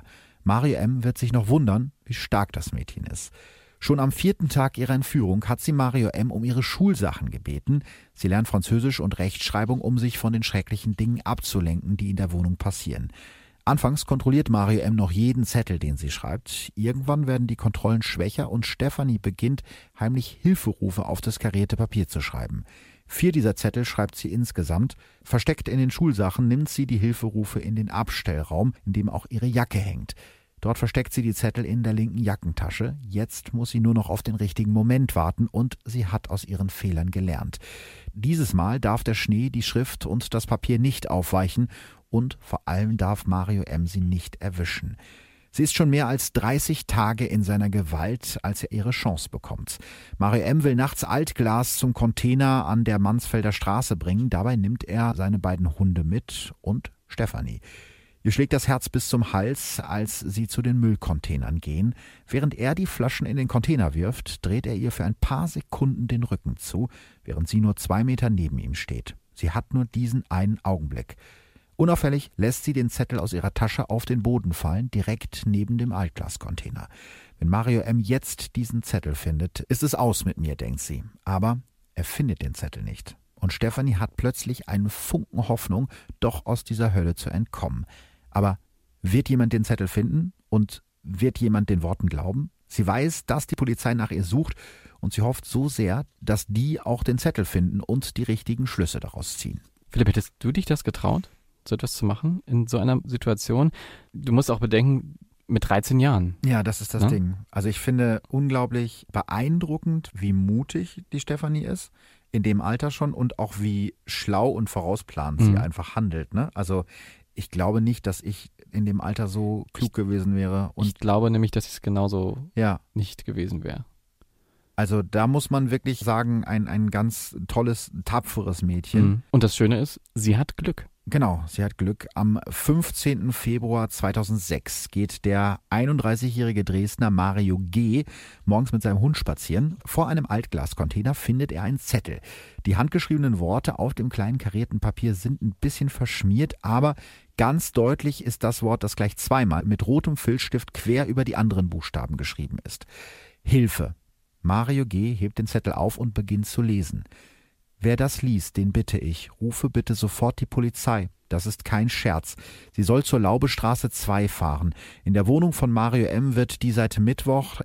Mario M. wird sich noch wundern, wie stark das Mädchen ist. Schon am 4. Tag ihrer Entführung hat sie Mario M. um ihre Schulsachen gebeten. Sie lernt Französisch und Rechtschreibung, um sich von den schrecklichen Dingen abzulenken, die in der Wohnung passieren. Anfangs kontrolliert Mario M. noch jeden Zettel, den sie schreibt. Irgendwann werden die Kontrollen schwächer und Stefanie beginnt, heimlich Hilferufe auf das karierte Papier zu schreiben. 4 dieser Zettel schreibt sie insgesamt. Versteckt in den Schulsachen nimmt sie die Hilferufe in den Abstellraum, in dem auch ihre Jacke hängt. Dort versteckt sie die Zettel in der linken Jackentasche. Jetzt muss sie nur noch auf den richtigen Moment warten und sie hat aus ihren Fehlern gelernt. Dieses Mal darf der Schnee, die Schrift und das Papier nicht aufweichen und vor allem darf Mario M. sie nicht erwischen. Sie ist schon mehr als 30 Tage in seiner Gewalt, als er ihre Chance bekommt. Mario M. will nachts Altglas zum Container an der Mansfelder Straße bringen. Dabei nimmt er seine beiden Hunde mit und Stefanie. Ihr schlägt das Herz bis zum Hals, als sie zu den Müllcontainern gehen. Während er die Flaschen in den Container wirft, dreht er ihr für ein paar Sekunden den Rücken zu, während sie nur 2 Meter neben ihm steht. Sie hat nur diesen einen Augenblick. Unauffällig lässt sie den Zettel aus ihrer Tasche auf den Boden fallen, direkt neben dem Altglascontainer. Wenn Mario M. jetzt diesen Zettel findet, ist es aus mit mir, denkt sie. Aber er findet den Zettel nicht. Und Stefanie hat plötzlich einen Funken Hoffnung, doch aus dieser Hölle zu entkommen. Aber wird jemand den Zettel finden und wird jemand den Worten glauben? Sie weiß, dass die Polizei nach ihr sucht und sie hofft so sehr, dass die auch den Zettel finden und die richtigen Schlüsse daraus ziehen. Philipp, hättest du dich das getraut, so etwas zu machen in so einer Situation? Du musst auch bedenken, mit 13 Jahren. Ja, das ist das Ding. Also ich finde unglaublich beeindruckend, wie mutig die Stefanie ist, in dem Alter schon, und auch wie schlau und vorausplanend sie einfach handelt. Ne? Also ich glaube nicht, dass ich in dem Alter so klug gewesen wäre. Und ich glaube nämlich, dass es genauso nicht gewesen wäre. Also da muss man wirklich sagen, ein ganz tolles, tapferes Mädchen. Und das Schöne ist, sie hat Glück. Genau, sie hat Glück. Am 15. Februar 2006 geht der 31-jährige Dresdner Mario G. morgens mit seinem Hund spazieren. Vor einem Altglascontainer findet er einen Zettel. Die handgeschriebenen Worte auf dem kleinen karierten Papier sind ein bisschen verschmiert, aber ganz deutlich ist das Wort, das gleich zweimal mit rotem Filzstift quer über die anderen Buchstaben geschrieben ist. Hilfe. Mario G. hebt den Zettel auf und beginnt zu lesen. Wer das liest, den bitte ich, rufe bitte sofort die Polizei. Das ist kein Scherz. Sie soll zur Laubestraße 2 fahren. In der Wohnung von Mario M. wird die seit Mittwoch,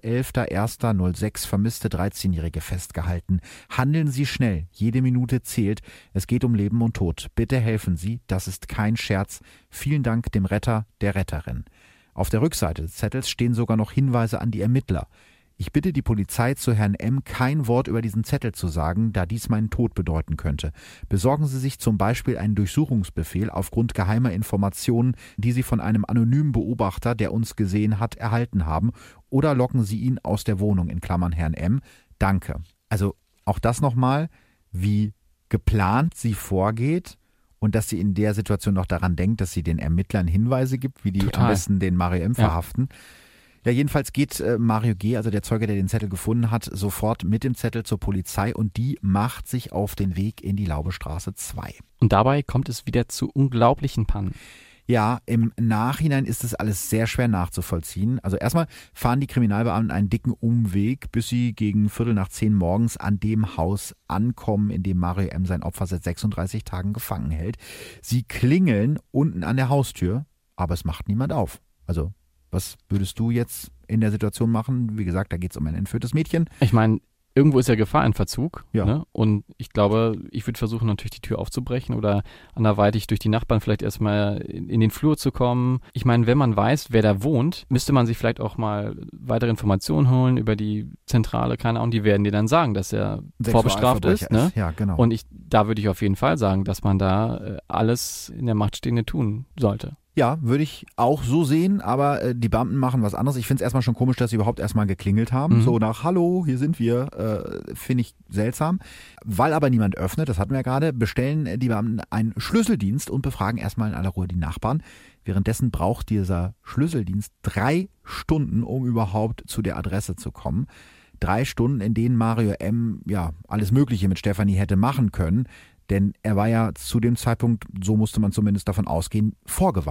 11.01.06 vermisste 13-Jährige festgehalten. Handeln Sie schnell. Jede Minute zählt. Es geht um Leben und Tod. Bitte helfen Sie. Das ist kein Scherz. Vielen Dank dem Retter, der Retterin. Auf der Rückseite des Zettels stehen sogar noch Hinweise an die Ermittler. Ich bitte die Polizei, zu Herrn M. kein Wort über diesen Zettel zu sagen, da dies meinen Tod bedeuten könnte. Besorgen Sie sich zum Beispiel einen Durchsuchungsbefehl aufgrund geheimer Informationen, die Sie von einem anonymen Beobachter, der uns gesehen hat, erhalten haben, oder locken Sie ihn aus der Wohnung, in Klammern Herrn M. Danke. Also auch das nochmal, wie geplant sie vorgeht und dass sie in der Situation noch daran denkt, dass sie den Ermittlern Hinweise gibt, wie die am besten den Mario M. verhaften. Ja, jedenfalls geht Mario G., also der Zeuge, der den Zettel gefunden hat, sofort mit dem Zettel zur Polizei und die macht sich auf den Weg in die Laubestraße 2. Und dabei kommt es wieder zu unglaublichen Pannen. Ja, im Nachhinein ist es alles sehr schwer nachzuvollziehen. Also erstmal fahren die Kriminalbeamten einen dicken Umweg, bis sie gegen 9:15 morgens an dem Haus ankommen, in dem Mario M. sein Opfer seit 36 Tagen gefangen hält. Sie klingeln unten an der Haustür, aber es macht niemand auf. Also was würdest du jetzt in der Situation machen? Wie gesagt, da geht es um ein entführtes Mädchen. Ich meine, irgendwo ist ja Gefahr in Verzug. Ja. Ne? Und ich glaube, ich würde versuchen, natürlich die Tür aufzubrechen oder anderweitig durch die Nachbarn vielleicht erstmal in den Flur zu kommen. Ich meine, wenn man weiß, wer da wohnt, müsste man sich vielleicht auch mal weitere Informationen holen über die Zentrale, keine Ahnung, die werden dir dann sagen, dass er vorbestraft ist. Ne? Ja, genau. Und da würde ich auf jeden Fall sagen, dass man da alles in der Macht Stehende tun sollte. Ja, würde ich auch so sehen, aber die Beamten machen was anderes. Ich finde es erstmal schon komisch, dass sie überhaupt erstmal geklingelt haben. So nach Hallo, hier sind wir, finde ich seltsam. Weil aber niemand öffnet, das hatten wir ja gerade, bestellen die Beamten einen Schlüsseldienst und befragen erstmal in aller Ruhe die Nachbarn. Währenddessen braucht dieser Schlüsseldienst 3 Stunden, um überhaupt zu der Adresse zu kommen. 3 Stunden, in denen Mario M. ja alles Mögliche mit Stefanie hätte machen können. Denn er war ja zu dem Zeitpunkt, so musste man zumindest davon ausgehen, vorgewarnt.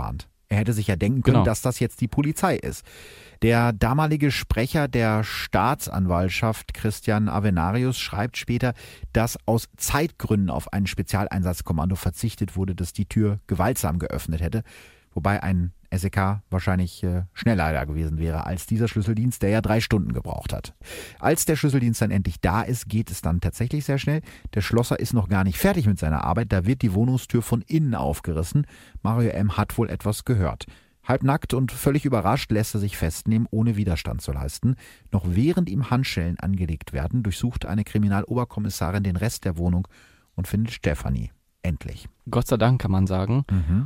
Er hätte sich ja denken können, Genau. dass das jetzt die Polizei ist. Der damalige Sprecher der Staatsanwaltschaft, Christian Avenarius, schreibt später, dass aus Zeitgründen auf ein Spezialeinsatzkommando verzichtet wurde, das die Tür gewaltsam geöffnet hätte. Wobei ein SEK wahrscheinlich schneller da gewesen wäre als dieser Schlüsseldienst, der ja 3 Stunden gebraucht hat. Als der Schlüsseldienst dann endlich da ist, geht es dann tatsächlich sehr schnell. Der Schlosser ist noch gar nicht fertig mit seiner Arbeit, da wird die Wohnungstür von innen aufgerissen. Mario M. hat wohl etwas gehört. Halbnackt und völlig überrascht lässt er sich festnehmen, ohne Widerstand zu leisten. Noch während ihm Handschellen angelegt werden, durchsucht eine Kriminaloberkommissarin den Rest der Wohnung und findet Stefanie. Endlich. Gott sei Dank, kann man sagen.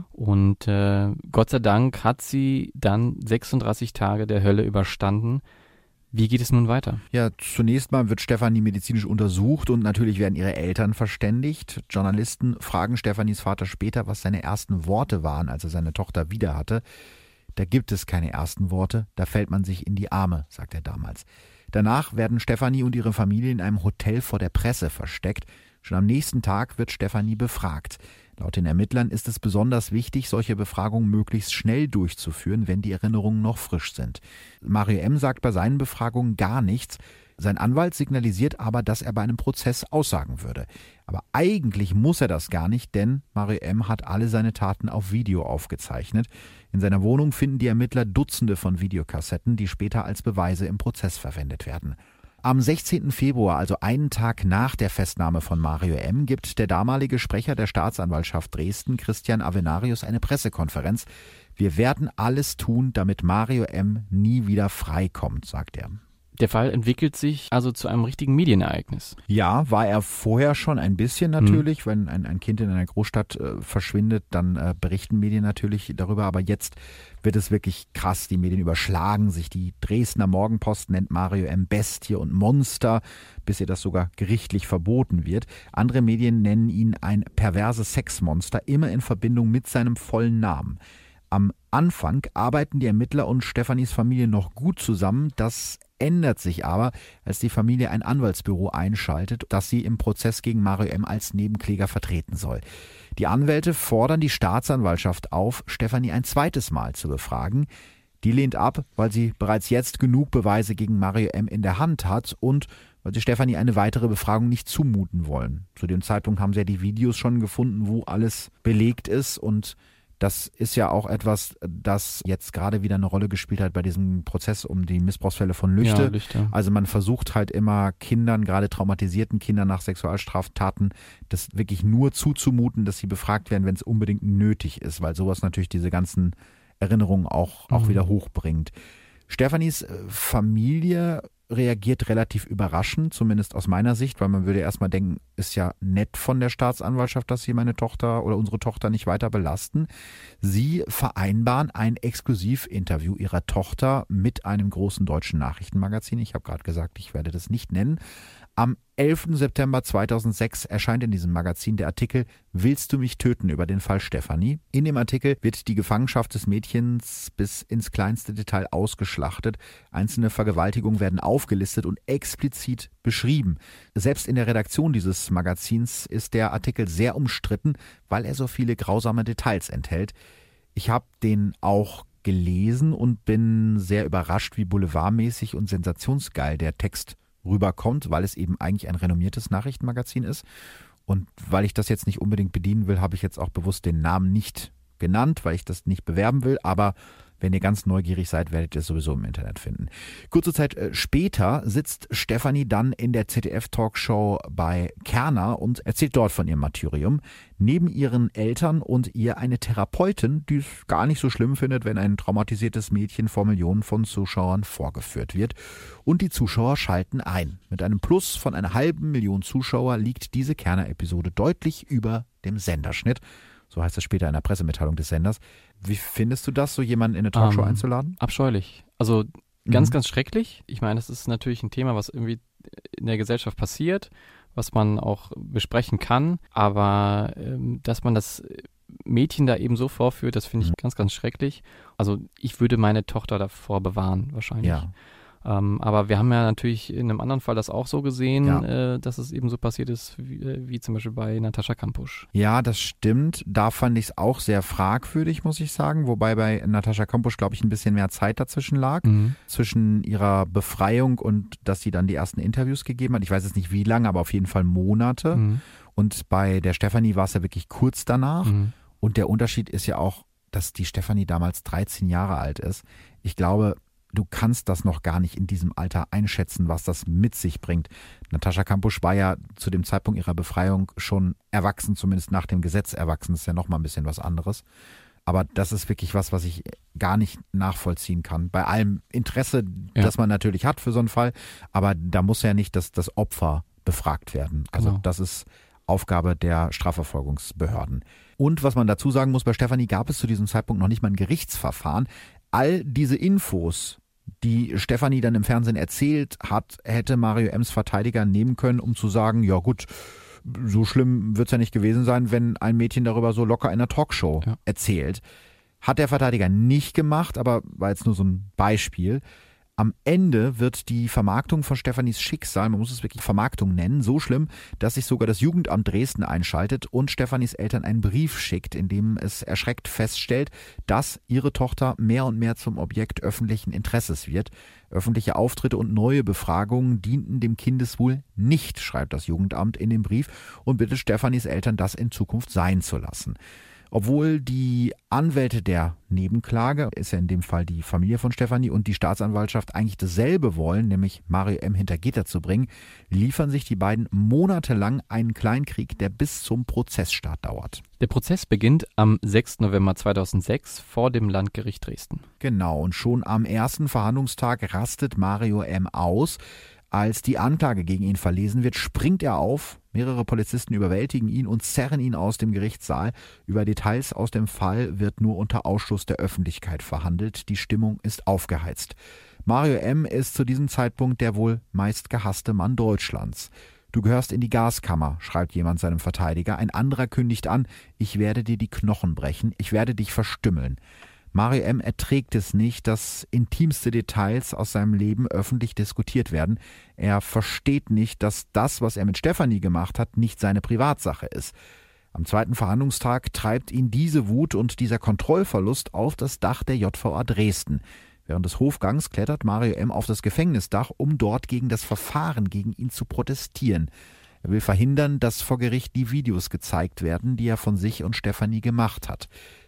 Und Gott sei Dank hat sie dann 36 Tage der Hölle überstanden. Wie geht es nun weiter? Ja, zunächst mal wird Stefanie medizinisch untersucht und natürlich werden ihre Eltern verständigt. Journalisten fragen Stefanies Vater später, was seine ersten Worte waren, als er seine Tochter wieder hatte. Da gibt es keine ersten Worte, da fällt man sich in die Arme, sagt er damals. Danach werden Stefanie und ihre Familie in einem Hotel vor der Presse versteckt. Schon am nächsten Tag wird Stefanie befragt. Laut den Ermittlern ist es besonders wichtig, solche Befragungen möglichst schnell durchzuführen, wenn die Erinnerungen noch frisch sind. Mario M. sagt bei seinen Befragungen gar nichts. Sein Anwalt signalisiert aber, dass er bei einem Prozess aussagen würde. Aber eigentlich muss er das gar nicht, denn Mario M. hat alle seine Taten auf Video aufgezeichnet. In seiner Wohnung finden die Ermittler Dutzende von Videokassetten, die später als Beweise im Prozess verwendet werden. Am 16. Februar, also einen Tag nach der Festnahme von Mario M., gibt der damalige Sprecher der Staatsanwaltschaft Dresden, Christian Avenarius, eine Pressekonferenz. Wir werden alles tun, damit Mario M. nie wieder freikommt, sagt er. Der Fall entwickelt sich also zu einem richtigen Medienereignis. Ja, war er vorher schon ein bisschen natürlich. Wenn ein Kind in einer Großstadt verschwindet, dann berichten Medien natürlich darüber. Aber jetzt wird es wirklich krass. Die Medien überschlagen sich. Die Dresdner Morgenpost nennt Mario M. Bestie und Monster, bis ihr das sogar gerichtlich verboten wird. Andere Medien nennen ihn ein perverses Sexmonster, immer in Verbindung mit seinem vollen Namen. Am Anfang arbeiten die Ermittler und Stefanies Familie noch gut zusammen. Das ändert sich aber, als die Familie ein Anwaltsbüro einschaltet, das sie im Prozess gegen Mario M. als Nebenkläger vertreten soll. Die Anwälte fordern die Staatsanwaltschaft auf, Stefanie ein zweites Mal zu befragen. Die lehnt ab, weil sie bereits jetzt genug Beweise gegen Mario M. in der Hand hat und weil sie Stefanie eine weitere Befragung nicht zumuten wollen. Zu dem Zeitpunkt haben sie ja die Videos schon gefunden, wo alles belegt ist, und das ist ja auch etwas, das jetzt gerade wieder eine Rolle gespielt hat bei diesem Prozess um die Missbrauchsfälle von Lüchte. Ja, Lüchte. Also man versucht halt immer Kindern, gerade traumatisierten Kindern nach Sexualstraftaten, das wirklich nur zuzumuten, dass sie befragt werden, wenn es unbedingt nötig ist, weil sowas natürlich diese ganzen Erinnerungen auch wieder hochbringt. Stefanies Familie reagiert relativ überraschend, zumindest aus meiner Sicht, weil man würde erstmal denken, ist ja nett von der Staatsanwaltschaft, dass sie meine Tochter oder unsere Tochter nicht weiter belasten. Sie vereinbaren ein Exklusivinterview ihrer Tochter mit einem großen deutschen Nachrichtenmagazin. Ich habe gerade gesagt, ich werde das nicht nennen. Am 11. September 2006 erscheint in diesem Magazin der Artikel "Willst du mich töten?" über den Fall Stefanie. In dem Artikel wird die Gefangenschaft des Mädchens bis ins kleinste Detail ausgeschlachtet. Einzelne Vergewaltigungen werden aufgelistet und explizit beschrieben. Selbst in der Redaktion dieses Magazins ist der Artikel sehr umstritten, weil er so viele grausame Details enthält. Ich habe den auch gelesen und bin sehr überrascht, wie boulevardmäßig und sensationsgeil der Text rüberkommt, weil es eben eigentlich ein renommiertes Nachrichtenmagazin ist. Und weil ich das jetzt nicht unbedingt bedienen will, habe ich jetzt auch bewusst den Namen nicht genannt, weil ich das nicht bewerben will. Aber wenn ihr ganz neugierig seid, werdet ihr es sowieso im Internet finden. Kurze Zeit später sitzt Stefanie dann in der ZDF-Talkshow bei Kerner und erzählt dort von ihrem Martyrium. Neben ihren Eltern und ihr eine Therapeutin, die es gar nicht so schlimm findet, wenn ein traumatisiertes Mädchen vor Millionen von Zuschauern vorgeführt wird. Und die Zuschauer schalten ein. Mit einem Plus von 500.000 Zuschauer liegt diese Kerner-Episode deutlich über dem Senderschnitt. So heißt es später in der Pressemitteilung des Senders. Wie findest du das, so jemanden in eine Talkshow einzuladen? Abscheulich. Also ganz, ganz schrecklich. Ich meine, das ist natürlich ein Thema, was irgendwie in der Gesellschaft passiert, was man auch besprechen kann. Aber dass man das Mädchen da eben so vorführt, das finde ich ganz, ganz schrecklich. Also ich würde meine Tochter davor bewahren, wahrscheinlich. Ja. Aber wir haben ja natürlich in einem anderen Fall das auch so gesehen, Ja. dass es eben so passiert ist, wie zum Beispiel bei Natascha Kampusch. Ja, das stimmt. Da fand ich es auch sehr fragwürdig, muss ich sagen. Wobei bei Natascha Kampusch, glaube ich, ein bisschen mehr Zeit dazwischen lag. Zwischen ihrer Befreiung und dass sie dann die ersten Interviews gegeben hat. Ich weiß jetzt nicht wie lange, aber auf jeden Fall Monate. Und bei der Stefanie war es ja wirklich kurz danach. Und der Unterschied ist ja auch, dass die Stefanie damals 13 Jahre alt ist. Ich glaube, du kannst das noch gar nicht in diesem Alter einschätzen, was das mit sich bringt. Natascha Kampusch war ja zu dem Zeitpunkt ihrer Befreiung schon erwachsen, zumindest nach dem Gesetz erwachsen. Das ist ja nochmal ein bisschen was anderes. Aber das ist wirklich was ich gar nicht nachvollziehen kann. Bei allem Interesse, das man natürlich hat für so einen Fall. Aber da muss ja nicht das Opfer befragt werden. Also das ist Aufgabe der Strafverfolgungsbehörden. Und was man dazu sagen muss, bei Stefanie gab es zu diesem Zeitpunkt noch nicht mal ein Gerichtsverfahren. All diese Infos, die Stefanie dann im Fernsehen erzählt hat, hätte Mario M's Verteidiger nehmen können, um zu sagen, ja gut, so schlimm wird es ja nicht gewesen sein, wenn ein Mädchen darüber so locker in einer Talkshow erzählt. Hat der Verteidiger nicht gemacht, aber war jetzt nur so ein Beispiel. Am Ende wird die Vermarktung von Stefanis Schicksal, man muss es wirklich Vermarktung nennen, so schlimm, dass sich sogar das Jugendamt Dresden einschaltet und Stefanis Eltern einen Brief schickt, in dem es erschreckt feststellt, dass ihre Tochter mehr und mehr zum Objekt öffentlichen Interesses wird. Öffentliche Auftritte und neue Befragungen dienten dem Kindeswohl nicht, schreibt das Jugendamt in dem Brief und bittet Stefanis Eltern, das in Zukunft sein zu lassen. Obwohl die Anwälte der Nebenklage, ist ja in dem Fall die Familie von Stefanie, und die Staatsanwaltschaft eigentlich dasselbe wollen, nämlich Mario M. hinter Gitter zu bringen, liefern sich die beiden monatelang einen Kleinkrieg, der bis zum Prozessstart dauert. Der Prozess beginnt am 6. November 2006 vor dem Landgericht Dresden. Genau, und schon am ersten Verhandlungstag rastet Mario M. aus. Als die Anklage gegen ihn verlesen wird, springt er auf. Mehrere Polizisten überwältigen ihn und zerren ihn aus dem Gerichtssaal. Über Details aus dem Fall wird nur unter Ausschluss der Öffentlichkeit verhandelt. Die Stimmung ist aufgeheizt. Mario M. ist zu diesem Zeitpunkt der wohl meistgehasste Mann Deutschlands. Du gehörst in die Gaskammer, schreibt jemand seinem Verteidiger. Ein anderer kündigt an, ich werde dir die Knochen brechen, ich werde dich verstümmeln. Mario M. erträgt es nicht, dass intimste Details aus seinem Leben öffentlich diskutiert werden. Er versteht nicht, dass das, was er mit Stefanie gemacht hat, nicht seine Privatsache ist. Am zweiten Verhandlungstag treibt ihn diese Wut und dieser Kontrollverlust auf das Dach der JVA Dresden. Während des Hofgangs klettert Mario M. auf das Gefängnisdach, um dort gegen das Verfahren gegen ihn zu protestieren. Er will verhindern, dass vor Gericht die Videos gezeigt werden, die er von sich und Stefanie gemacht hat.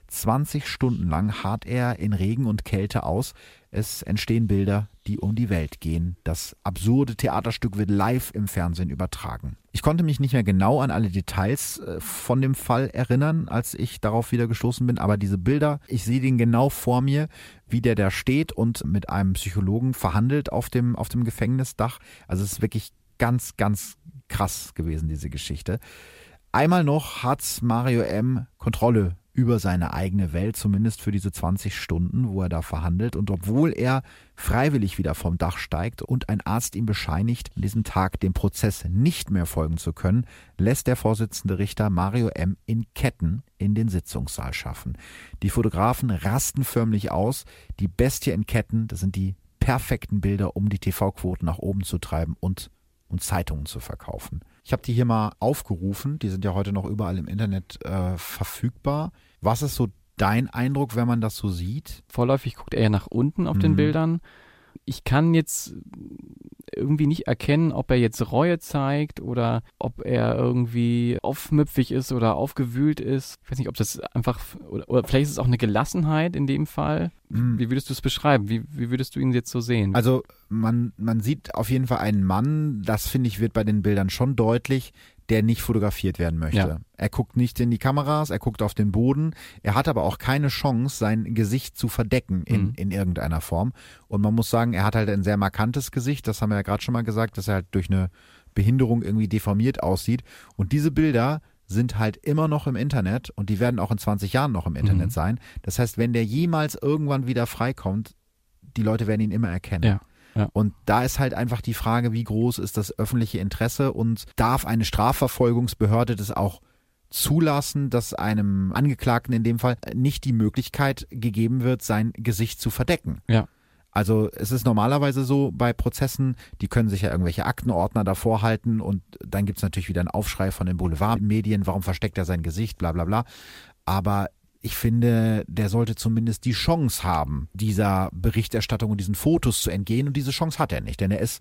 20 Stunden lang harrt er in Regen und Kälte aus. Es entstehen Bilder, die um die Welt gehen. Das absurde Theaterstück wird live im Fernsehen übertragen. Ich konnte mich nicht mehr genau an alle Details von dem Fall erinnern, als ich darauf wieder gestoßen bin. Aber diese Bilder, ich sehe den genau vor mir, wie der da steht und mit einem Psychologen verhandelt auf dem Gefängnisdach. Also es ist wirklich ganz, ganz krass gewesen, diese Geschichte. Einmal noch hat Mario M. Kontrolle über seine eigene Welt, zumindest für diese 20 Stunden, wo er da verhandelt. Und obwohl er freiwillig wieder vom Dach steigt und ein Arzt ihm bescheinigt, an diesem Tag dem Prozess nicht mehr folgen zu können, lässt der Vorsitzende Richter Mario M. in Ketten in den Sitzungssaal schaffen. Die Fotografen rasten förmlich aus. Die Bestie in Ketten, das sind die perfekten Bilder, um die TV-Quoten nach oben zu treiben und Zeitungen zu verkaufen. Ich habe die hier mal aufgerufen, die sind ja heute noch überall im Internet verfügbar. Was ist so dein Eindruck, wenn man das so sieht? Vorläufig guckt er ja nach unten auf den Bildern. Ich kann jetzt irgendwie nicht erkennen, ob er jetzt Reue zeigt oder ob er irgendwie aufmüpfig ist oder aufgewühlt ist. Ich weiß nicht, ob das einfach, oder vielleicht ist es auch eine Gelassenheit in dem Fall. Wie würdest du es beschreiben? Wie würdest du ihn jetzt so sehen? Also man sieht auf jeden Fall einen Mann, das finde ich wird bei den Bildern schon deutlich, der nicht fotografiert werden möchte. Ja. Er guckt nicht in die Kameras, er guckt auf den Boden. Er hat aber auch keine Chance, sein Gesicht zu verdecken in irgendeiner Form. Und man muss sagen, er hat halt ein sehr markantes Gesicht. Das haben wir ja gerade schon mal gesagt, dass er halt durch eine Behinderung irgendwie deformiert aussieht. Und diese Bilder sind halt immer noch im Internet und die werden auch in 20 Jahren noch im Internet sein. Das heißt, wenn der jemals irgendwann wieder freikommt, die Leute werden ihn immer erkennen. Ja. Ja. Und da ist halt einfach die Frage, wie groß ist das öffentliche Interesse und darf eine Strafverfolgungsbehörde das auch zulassen, dass einem Angeklagten in dem Fall nicht die Möglichkeit gegeben wird, sein Gesicht zu verdecken. Ja. Also es ist normalerweise so bei Prozessen, die können sich ja irgendwelche Aktenordner davor halten und dann gibt's natürlich wieder einen Aufschrei von den Boulevardmedien, warum versteckt er sein Gesicht, bla bla bla. Aber ich finde, der sollte zumindest die Chance haben, dieser Berichterstattung und diesen Fotos zu entgehen. Und diese Chance hat er nicht, denn er ist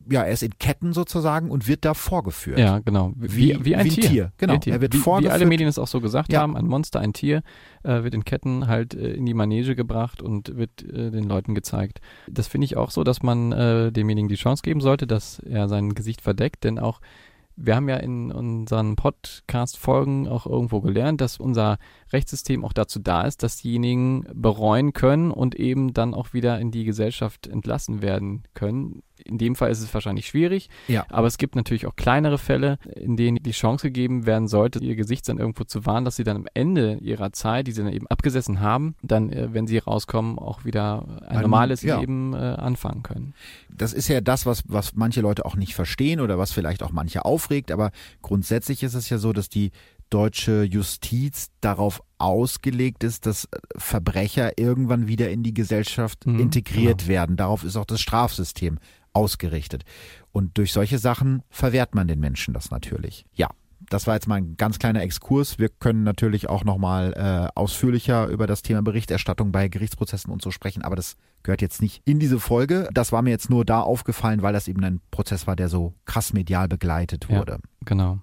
in Ketten sozusagen und wird da vorgeführt. Ja, genau. Wie ein Tier. Genau. Wie ein Tier. Er wird vorgeführt. Wie alle Medien es auch so gesagt haben, ein Monster, ein Tier, wird in Ketten halt in die Manege gebracht und wird den Leuten gezeigt. Das finde ich auch so, dass man demjenigen die Chance geben sollte, dass er sein Gesicht verdeckt, denn auch wir haben ja in unseren Podcast-Folgen auch irgendwo gelernt, dass unser Rechtssystem auch dazu da ist, dass diejenigen bereuen können und eben dann auch wieder in die Gesellschaft entlassen werden können. In dem Fall ist es wahrscheinlich schwierig, aber es gibt natürlich auch kleinere Fälle, in denen die Chance gegeben werden sollte, ihr Gesicht dann irgendwo zu wahren, dass sie dann am Ende ihrer Zeit, die sie dann eben abgesessen haben, dann, wenn sie rauskommen, auch wieder ein normales Leben anfangen können. Das ist ja das, was manche Leute auch nicht verstehen oder was vielleicht auch manche aufregt, aber grundsätzlich ist es ja so, dass die deutsche Justiz darauf ausgelegt ist, dass Verbrecher irgendwann wieder in die Gesellschaft integriert werden. Darauf ist auch das Strafsystem ausgerichtet. Und durch solche Sachen verwehrt man den Menschen das natürlich. Ja, das war jetzt mal ein ganz kleiner Exkurs. Wir können natürlich auch nochmal ausführlicher über das Thema Berichterstattung bei Gerichtsprozessen und so sprechen, aber das gehört jetzt nicht in diese Folge. Das war mir jetzt nur da aufgefallen, weil das eben ein Prozess war, der so krass medial begleitet wurde. Ja, genau.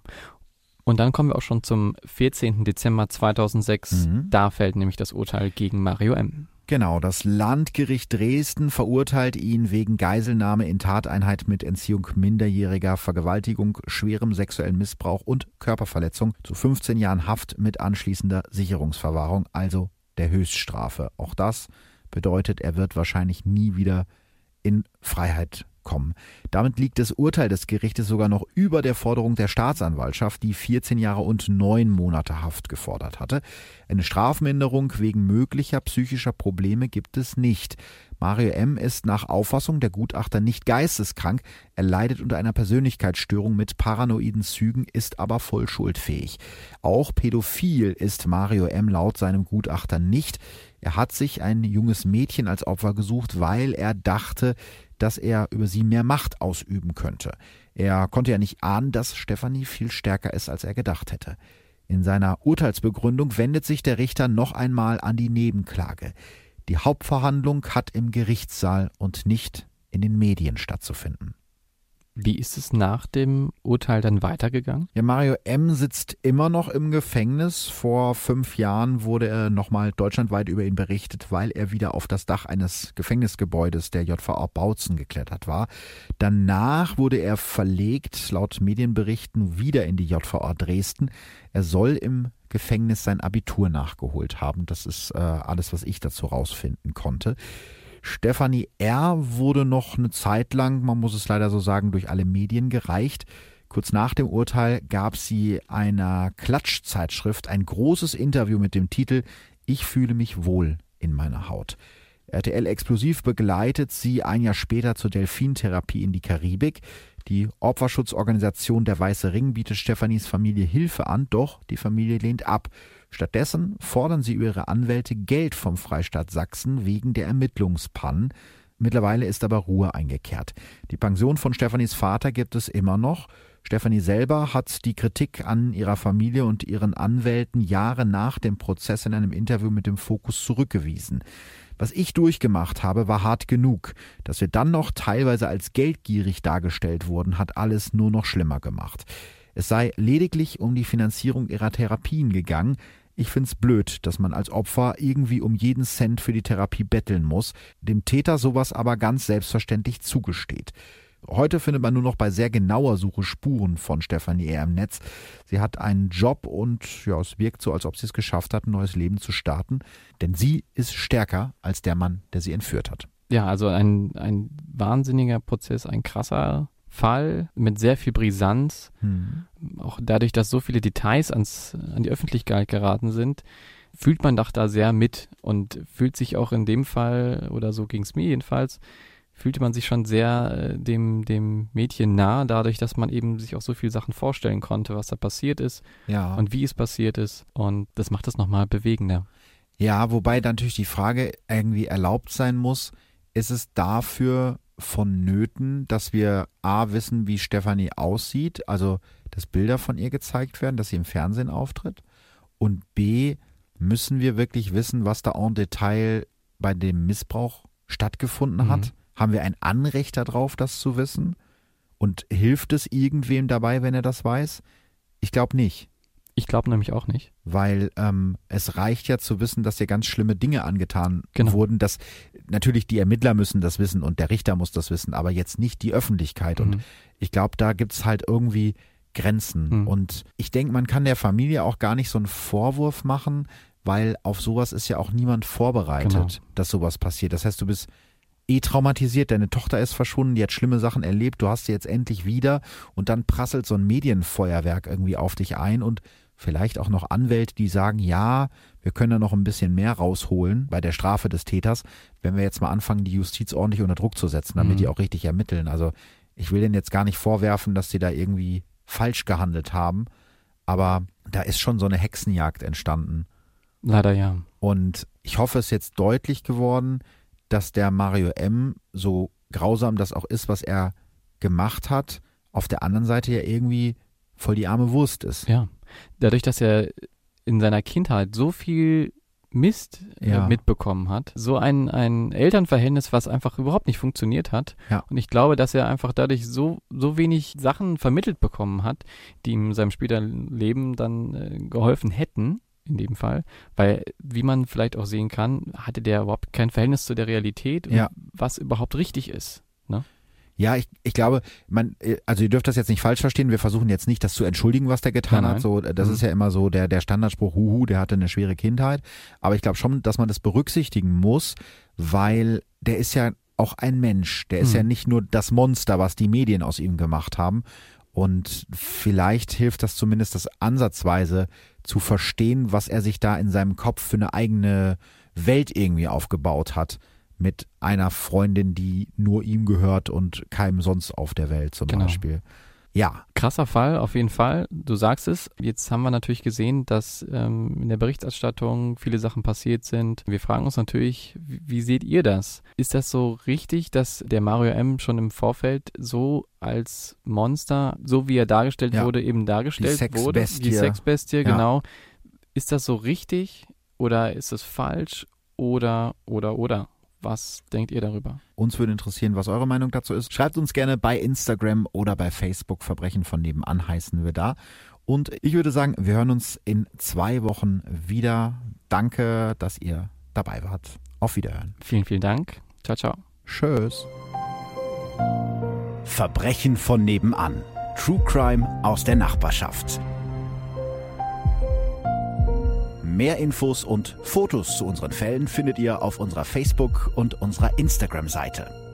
Und dann kommen wir auch schon zum 14. Dezember 2006. Da fällt nämlich das Urteil gegen Mario M. Genau, das Landgericht Dresden verurteilt ihn wegen Geiselnahme in Tateinheit mit Entziehung minderjähriger, Vergewaltigung, schwerem sexuellen Missbrauch und Körperverletzung zu 15 Jahren Haft mit anschließender Sicherungsverwahrung, also der Höchststrafe. Auch das bedeutet, er wird wahrscheinlich nie wieder in Freiheit kommen. Damit liegt das Urteil des Gerichtes sogar noch über der Forderung der Staatsanwaltschaft, die 14 Jahre und 9 Monate Haft gefordert hatte. Eine Strafminderung wegen möglicher psychischer Probleme gibt es nicht. Mario M. ist nach Auffassung der Gutachter nicht geisteskrank, er leidet unter einer Persönlichkeitsstörung mit paranoiden Zügen, ist aber voll schuldfähig. Auch pädophil ist Mario M. laut seinem Gutachter nicht. Er hat sich ein junges Mädchen als Opfer gesucht, weil er dachte, dass er über sie mehr Macht ausüben könnte. Er konnte ja nicht ahnen, dass Stefanie viel stärker ist, als er gedacht hätte. In seiner Urteilsbegründung wendet sich der Richter noch einmal an die Nebenklage. Die Hauptverhandlung hat im Gerichtssaal und nicht in den Medien stattzufinden. Wie ist es nach dem Urteil dann weitergegangen? Ja, Mario M. sitzt immer noch im Gefängnis. Vor 5 Jahren wurde er nochmal deutschlandweit über ihn berichtet, weil er wieder auf das Dach eines Gefängnisgebäudes der JVA Bautzen geklettert war. Danach wurde er verlegt, laut Medienberichten, wieder in die JVA Dresden. Er soll im Gefängnis sein Abitur nachgeholt haben. Das ist alles, was ich dazu rausfinden konnte. Stefanie R. wurde noch eine Zeit lang, man muss es leider so sagen, durch alle Medien gereicht. Kurz nach dem Urteil gab sie einer Klatschzeitschrift ein großes Interview mit dem Titel »Ich fühle mich wohl in meiner Haut«. RTL Exklusiv begleitet sie ein Jahr später zur Delfintherapie in die Karibik. Die Opferschutzorganisation Der Weiße Ring bietet Stefanis Familie Hilfe an, doch die Familie lehnt ab. Stattdessen fordern sie über ihre Anwälte Geld vom Freistaat Sachsen wegen der Ermittlungspannen. Mittlerweile ist aber Ruhe eingekehrt. Die Pension von Stefanis Vater gibt es immer noch. Stefanie selber hat die Kritik an ihrer Familie und ihren Anwälten Jahre nach dem Prozess in einem Interview mit dem Fokus zurückgewiesen. Was ich durchgemacht habe, war hart genug. Dass wir dann noch teilweise als geldgierig dargestellt wurden, hat alles nur noch schlimmer gemacht. Es sei lediglich um die Finanzierung ihrer Therapien gegangen. Ich find's blöd, dass man als Opfer irgendwie um jeden Cent für die Therapie betteln muss, dem Täter sowas aber ganz selbstverständlich zugesteht. Heute findet man nur noch bei sehr genauer Suche Spuren von Stefanie R. im Netz. Sie hat einen Job und es wirkt so, als ob sie es geschafft hat, ein neues Leben zu starten. Denn sie ist stärker als der Mann, der sie entführt hat. Ja, also ein wahnsinniger Prozess, ein krasser Fall mit sehr viel Brisanz. Auch dadurch, dass so viele Details an die Öffentlichkeit geraten sind, fühlt man doch da sehr mit und fühlt sich auch in dem Fall, oder so ging es mir jedenfalls, fühlte man sich schon sehr dem Mädchen nah, dadurch, dass man eben sich auch so viele Sachen vorstellen konnte, was da passiert ist und wie es passiert ist. Und das macht das nochmal bewegender. Ja, wobei dann natürlich die Frage irgendwie erlaubt sein muss, ist es dafür vonnöten, dass wir A, wissen, wie Stefanie aussieht, also dass Bilder von ihr gezeigt werden, dass sie im Fernsehen auftritt, und B, müssen wir wirklich wissen, was da en Detail bei dem Missbrauch stattgefunden hat? Haben wir ein Anrecht darauf, das zu wissen? Und hilft es irgendwem dabei, wenn er das weiß? Ich glaube nicht. Ich glaube nämlich auch nicht. Weil es reicht ja zu wissen, dass dir ganz schlimme Dinge angetan wurden. Dass natürlich die Ermittler müssen das wissen und der Richter muss das wissen, aber jetzt nicht die Öffentlichkeit. Und ich glaube, da gibt es halt irgendwie Grenzen. Und ich denke, man kann der Familie auch gar nicht so einen Vorwurf machen, weil auf sowas ist ja auch niemand vorbereitet, dass sowas passiert. Das heißt, du bist traumatisiert, deine Tochter ist verschwunden, die hat schlimme Sachen erlebt, du hast sie jetzt endlich wieder und dann prasselt so ein Medienfeuerwerk irgendwie auf dich ein und vielleicht auch noch Anwälte, die sagen, ja, wir können da noch ein bisschen mehr rausholen bei der Strafe des Täters, wenn wir jetzt mal anfangen, die Justiz ordentlich unter Druck zu setzen, damit die auch richtig ermitteln. Also ich will denen jetzt gar nicht vorwerfen, dass sie da irgendwie falsch gehandelt haben, aber da ist schon so eine Hexenjagd entstanden. Leider ja. Und ich hoffe, es ist jetzt deutlich geworden, dass der Mario M., so grausam das auch ist, was er gemacht hat, auf der anderen Seite ja irgendwie voll die arme Wurst ist. Ja, dadurch, dass er in seiner Kindheit so viel Mist mitbekommen hat, so ein Elternverhältnis, was einfach überhaupt nicht funktioniert hat. Ja. Und ich glaube, dass er einfach dadurch so wenig Sachen vermittelt bekommen hat, die ihm in seinem späteren Leben dann geholfen hätten. In dem Fall, weil, wie man vielleicht auch sehen kann, hatte der überhaupt kein Verhältnis zu der Realität, was überhaupt richtig ist. Ne? Ja, ich glaube, also ihr dürft das jetzt nicht falsch verstehen, wir versuchen jetzt nicht, das zu entschuldigen, was der getan hat. So, das ist ja immer so der Standardspruch, der hatte eine schwere Kindheit. Aber ich glaube schon, dass man das berücksichtigen muss, weil der ist ja auch ein Mensch. Der ist ja nicht nur das Monster, was die Medien aus ihm gemacht haben. Und vielleicht hilft das zumindest, das ansatzweise zu verstehen, was er sich da in seinem Kopf für eine eigene Welt irgendwie aufgebaut hat. Mit einer Freundin, die nur ihm gehört und keinem sonst auf der Welt zum Beispiel. Ja. Krasser Fall, auf jeden Fall. Du sagst es. Jetzt haben wir natürlich gesehen, dass in der Berichterstattung viele Sachen passiert sind. Wir fragen uns natürlich, wie seht ihr das? Ist das so richtig, dass der Mario M. schon im Vorfeld so als Monster, so wie er dargestellt wurde, eben dargestellt wurde? Die Sexbestie, genau. Ist das so richtig oder ist es falsch oder? Was denkt ihr darüber? Uns würde interessieren, was eure Meinung dazu ist. Schreibt uns gerne bei Instagram oder bei Facebook. Verbrechen von nebenan heißen wir da. Und ich würde sagen, wir hören uns in 2 Wochen wieder. Danke, dass ihr dabei wart. Auf Wiederhören. Vielen, vielen Dank. Ciao, ciao. Tschüss. Verbrechen von nebenan. True Crime aus der Nachbarschaft. Mehr Infos und Fotos zu unseren Fällen findet ihr auf unserer Facebook- und unserer Instagram-Seite.